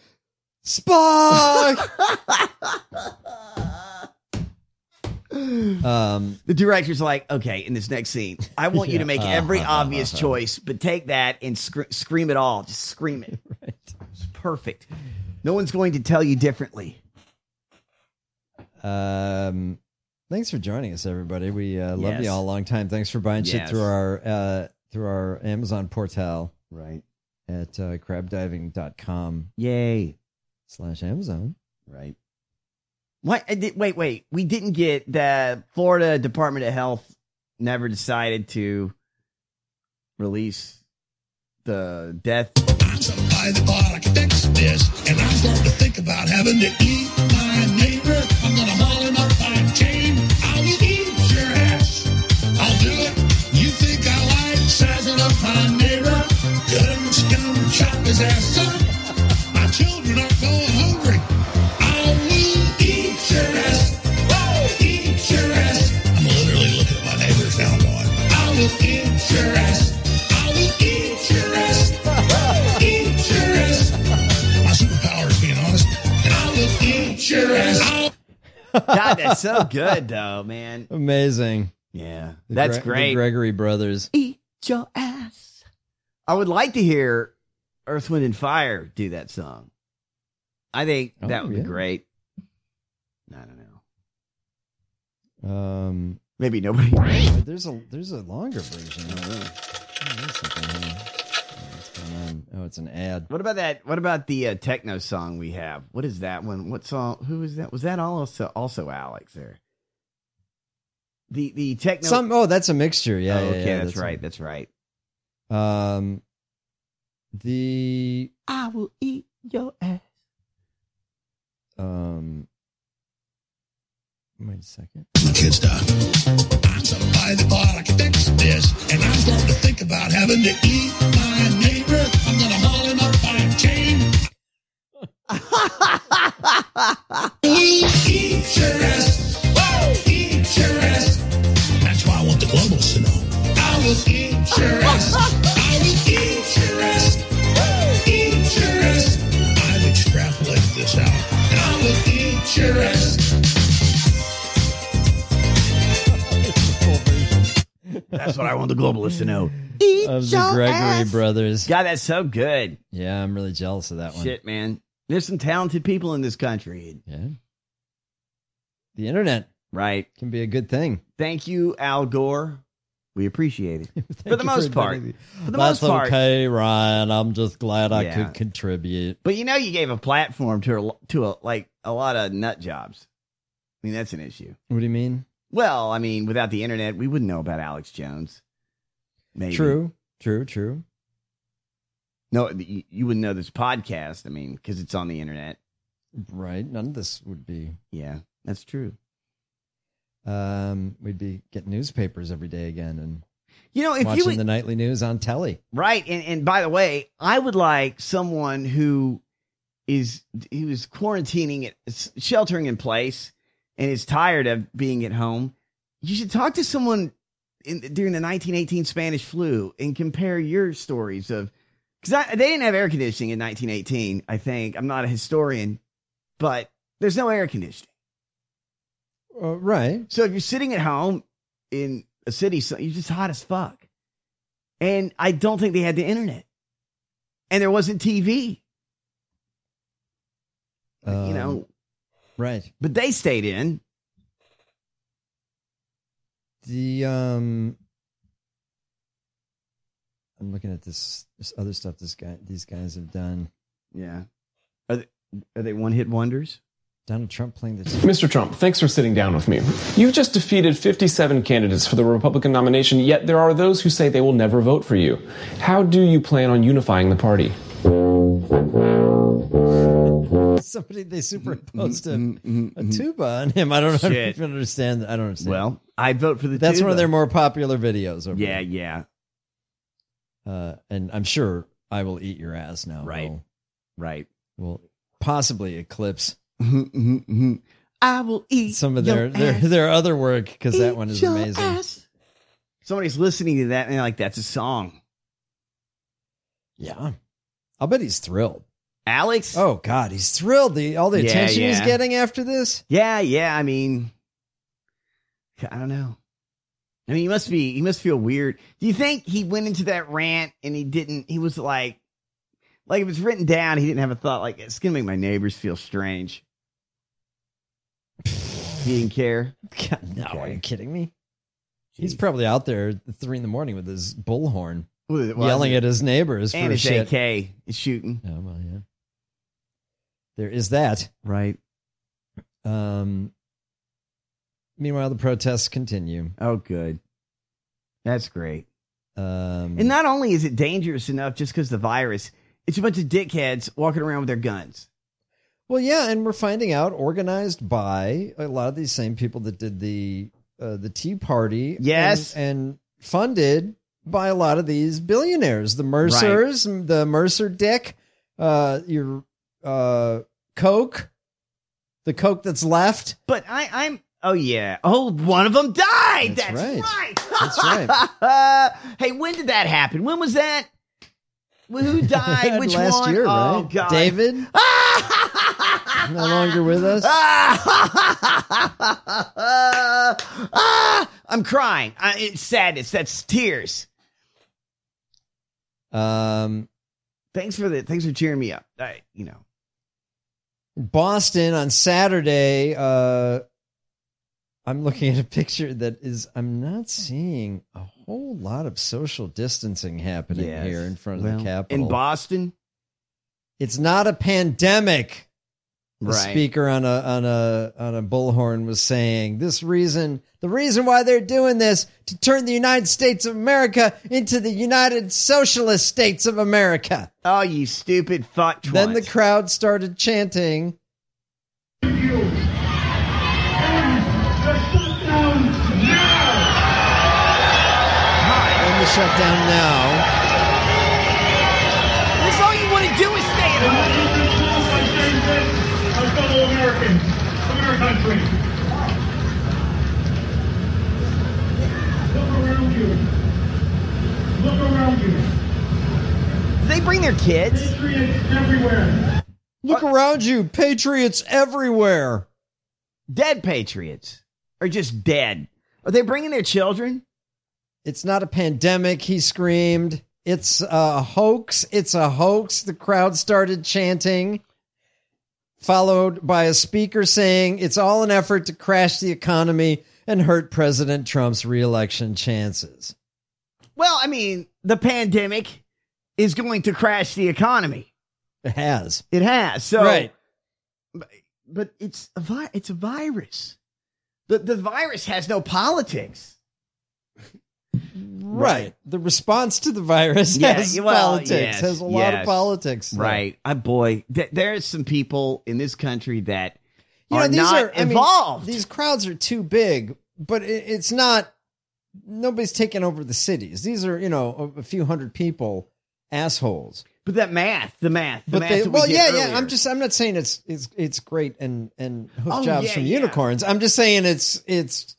Spock. The director's like, okay, in this next scene, I want you to make every obvious choice, but take that and scream it all. Just scream it. Right. It's perfect. No one's going to tell you differently. Thanks for joining us, everybody. We love Yes. you all a long time. Thanks for buying shit Yes. through our Amazon portal. Right. At crabdiving.com. Yay. /Amazon. Right. What? Wait. We didn't get the Florida Department of Health never decided to release the death. I'm so by the bar, I can fix this, and I'm starting to think about having to eat my neighbor. I'm gonna haul him up by a chain. I will eat your ass. I'll do it. You think I like sizing up my neighbor? Gonna chop his ass up. My children are going hungry. I will eat your ass. Whoa, eat your ass. I'm literally looking at my neighbors now and going, I will eat your ass. I will eat your ass. Eat your ass. My superpower is being honest. And I will eat your ass. God, that's so good, though, man. Amazing. Yeah, that's great. The Gregory Brothers. Eat your ass. I would like to hear Earth, Wind, and Fire do that song. I think that would be great. I don't know. Maybe nobody. There's a longer version. What's going on? Oh, it's an ad. What about that? What about the techno song we have? What is that one? What song? Who is that? Was that also Alex there? The techno. Oh, that's a mixture. Yeah. Oh, okay, yeah, that's right. That's right. The I will eat your ass. Wait a second. My kids die. I'm so by the bar, I can fix this, and I'm starting to think about having to eat my neighbor. I'm gonna haul him up by a chain. Eat your ass. Whoa, eat your ass. That's why I want the globalists to know. I will eat your ass. I will eat your ass. Whoa, eat your ass. I've extrapolated this out, and I will eat your ass. That's what I want the globalists to know. Of the Gregory Brothers. God, that's so good. Yeah, I'm really jealous of that one. Shit, man. There's some talented people in this country. Yeah. The internet. Right. Can be a good thing. Thank you, Al Gore. We appreciate it. For the most part. For the That's most part. okay, Ryan. I'm just glad I Yeah. could contribute. But you gave a platform to a lot of nut jobs. I mean, that's an issue. What do you mean? Well, I mean, without the internet, we wouldn't know about Alex Jones. Maybe. True. No, you wouldn't know this podcast. I mean, because it's on the internet. Right. None of this would be. Yeah, that's true. We'd be getting newspapers every day again and if watching the nightly news on telly. Right. And by the way, I would like someone who was quarantining, sheltering in place, and is tired of being at home. You should talk to someone during the 1918 Spanish flu and compare your stories of, because they didn't have air conditioning in 1918, I think. I'm not a historian, but there's no air conditioning. Right. So if you're sitting at home in a city, you're just hot as fuck. And I don't think they had the internet. And there wasn't TV. Right. But they stayed in. I'm looking at this other stuff these guys have done. Yeah. Are they one-hit wonders? Donald Trump playing the Mr. Trump, thanks for sitting down with me. You've just defeated 57 candidates for the Republican nomination, yet there are those who say they will never vote for you. How do you plan on unifying the party? Somebody, they superimposed a tuba on him. I don't know if you understand. I don't understand. Well, I'd vote for the That's tuba. one of their more popular videos. Yeah. And I'm sure I Will Eat Your Ass now. Right. Will possibly eclipse I will eat some of your their other work, because that one is amazing. Ass. Somebody's listening to that and they're like, that's a song. Yeah. I'll bet he's thrilled. Alex? Oh, God, he's thrilled. All the attention he's getting after this. Yeah. I mean, I don't know. I mean, he must feel weird. Do you think he went into that rant and he was like if it's written down, he didn't have a thought like, it's going to make my neighbors feel strange. He didn't care? God, no, are you kidding me? He's probably out there at 3 a.m. with his bullhorn, yelling at his neighbors and for his shit. AK is shooting. Oh, well, yeah. There is that. Right. Meanwhile, the protests continue. Oh, good. That's great. And not only is it dangerous enough just because the virus, it's a bunch of dickheads walking around with their guns. Well, yeah, and we're finding out organized by a lot of these same people that did the Tea Party. Yes. And funded by a lot of these billionaires, the Mercers, the Mercer Dick, your Coke, the Coke that's left. But I'm. Oh, yeah. Oh, one of them died. That's right. That's right. Hey, when did that happen? When was that? Who died? Which last one? year, right? Oh, God. David? No longer with us? I'm crying. It's sadness. That's tears. Thanks for cheering me up. Boston on Saturday, I'm looking at a picture that I'm not seeing a whole lot of social distancing happening here in front of the Capitol. In Boston? It's not a pandemic. The Right. speaker on a bullhorn was saying the reason why they're doing this, to turn the United States of America into the United Socialist States of America. Oh, you stupid fuck twat. Then the crowd started chanting. And the shutdown now. That's all you want to do is stay at home. Our fellow Americans of our country. Look around you. Look around you. Do they bring their kids? Patriots everywhere. Look around you. Patriots everywhere. Dead patriots. Or just dead. Are they bringing their children? It's not a pandemic, he screamed. It's a hoax. It's a hoax. The crowd started chanting, followed by a speaker saying it's all an effort to crash the economy and hurt President Trump's reelection chances. Well, I mean, the pandemic is going to crash the economy. It has. It has. So, right. But it's a virus. The virus has no politics. Right. The response to the virus has politics. Yes, has a lot of politics. Right. Boy, there's some people in this country that these not involved. These crowds are too big, but it's not. Nobody's taking over the cities. These are, a few hundred people, assholes. But the math. I'm not saying it's great and hoof jobs from unicorns. I'm just saying it's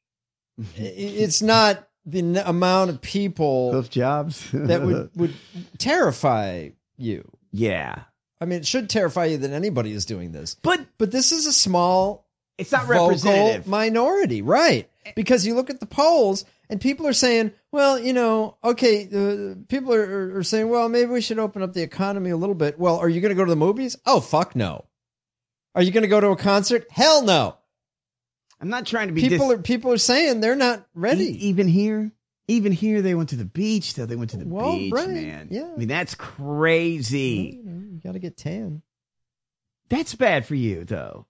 not the amount of people hoof jobs that would terrify you. Yeah. I mean, it should terrify you that anybody is doing this. But this is a small, it's not representative minority, right? Because you look at the polls and people are saying, well, people are saying, well, maybe we should open up the economy a little bit. Well, are you going to go to the movies? Oh, fuck no. Are you going to go to a concert? Hell no. I'm not trying to be. People are saying they're not ready. Even here, they went to the beach. Though they went to the beach, right. man. Yeah, I mean that's crazy. You got to get tan. That's bad for you, though.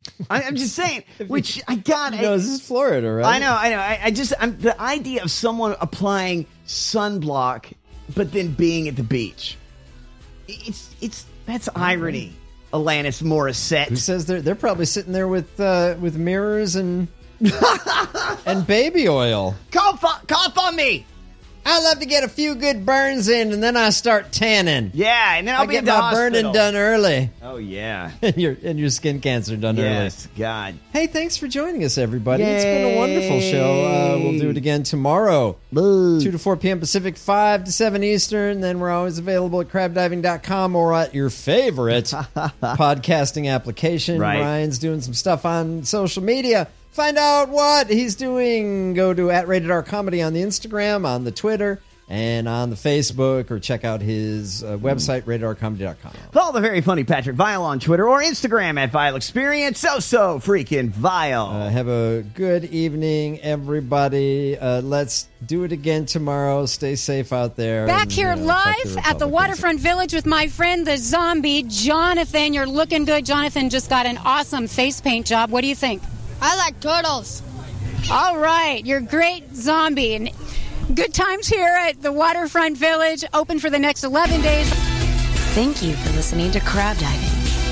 I'm just saying, which I got. This is Florida, right? I know. I'm the idea of someone applying sunblock, but then being at the beach. That's irony. Alanis Morissette. Who says they're probably sitting there with mirrors and and baby oil. Cough on me. I love to get a few good burns in, and then I start tanning. Yeah, and then I'll be get in the my hospital. burning done early. Oh yeah, and your skin cancer done early. Yes, God. Hey, thanks for joining us, everybody. Yay. It's been a wonderful show. We'll do it again tomorrow, 2 to 4 p.m. Pacific, 5 to 7 Eastern. Then we're always available at crabdiving.com or at your favorite podcasting application. Right. Ryan's doing some stuff on social media. Find out what he's doing. Go to @RatedRComedy on the Instagram, on the Twitter, and on the Facebook, or check out his website, ratedrcomedy.com. Follow the very funny Patrick Vile on Twitter or Instagram @VileExperience. So freaking vile. Have a good evening, everybody. Let's do it again tomorrow. Stay safe out there. Back here live at the Waterfront Village with my friend, the zombie, Jonathan. You're looking good. Jonathan just got an awesome face paint job. What do you think? I like turtles. All right. You're great, zombie. And good times here at the Waterfront Village, open for the next 11 days. Thank you for listening to Crab Diving.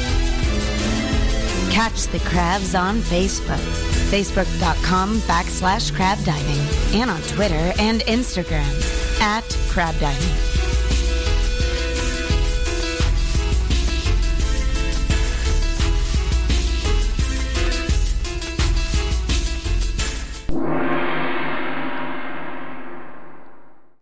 Catch the crabs on Facebook, facebook.com/crabdiving, and on Twitter and Instagram @crabdiving.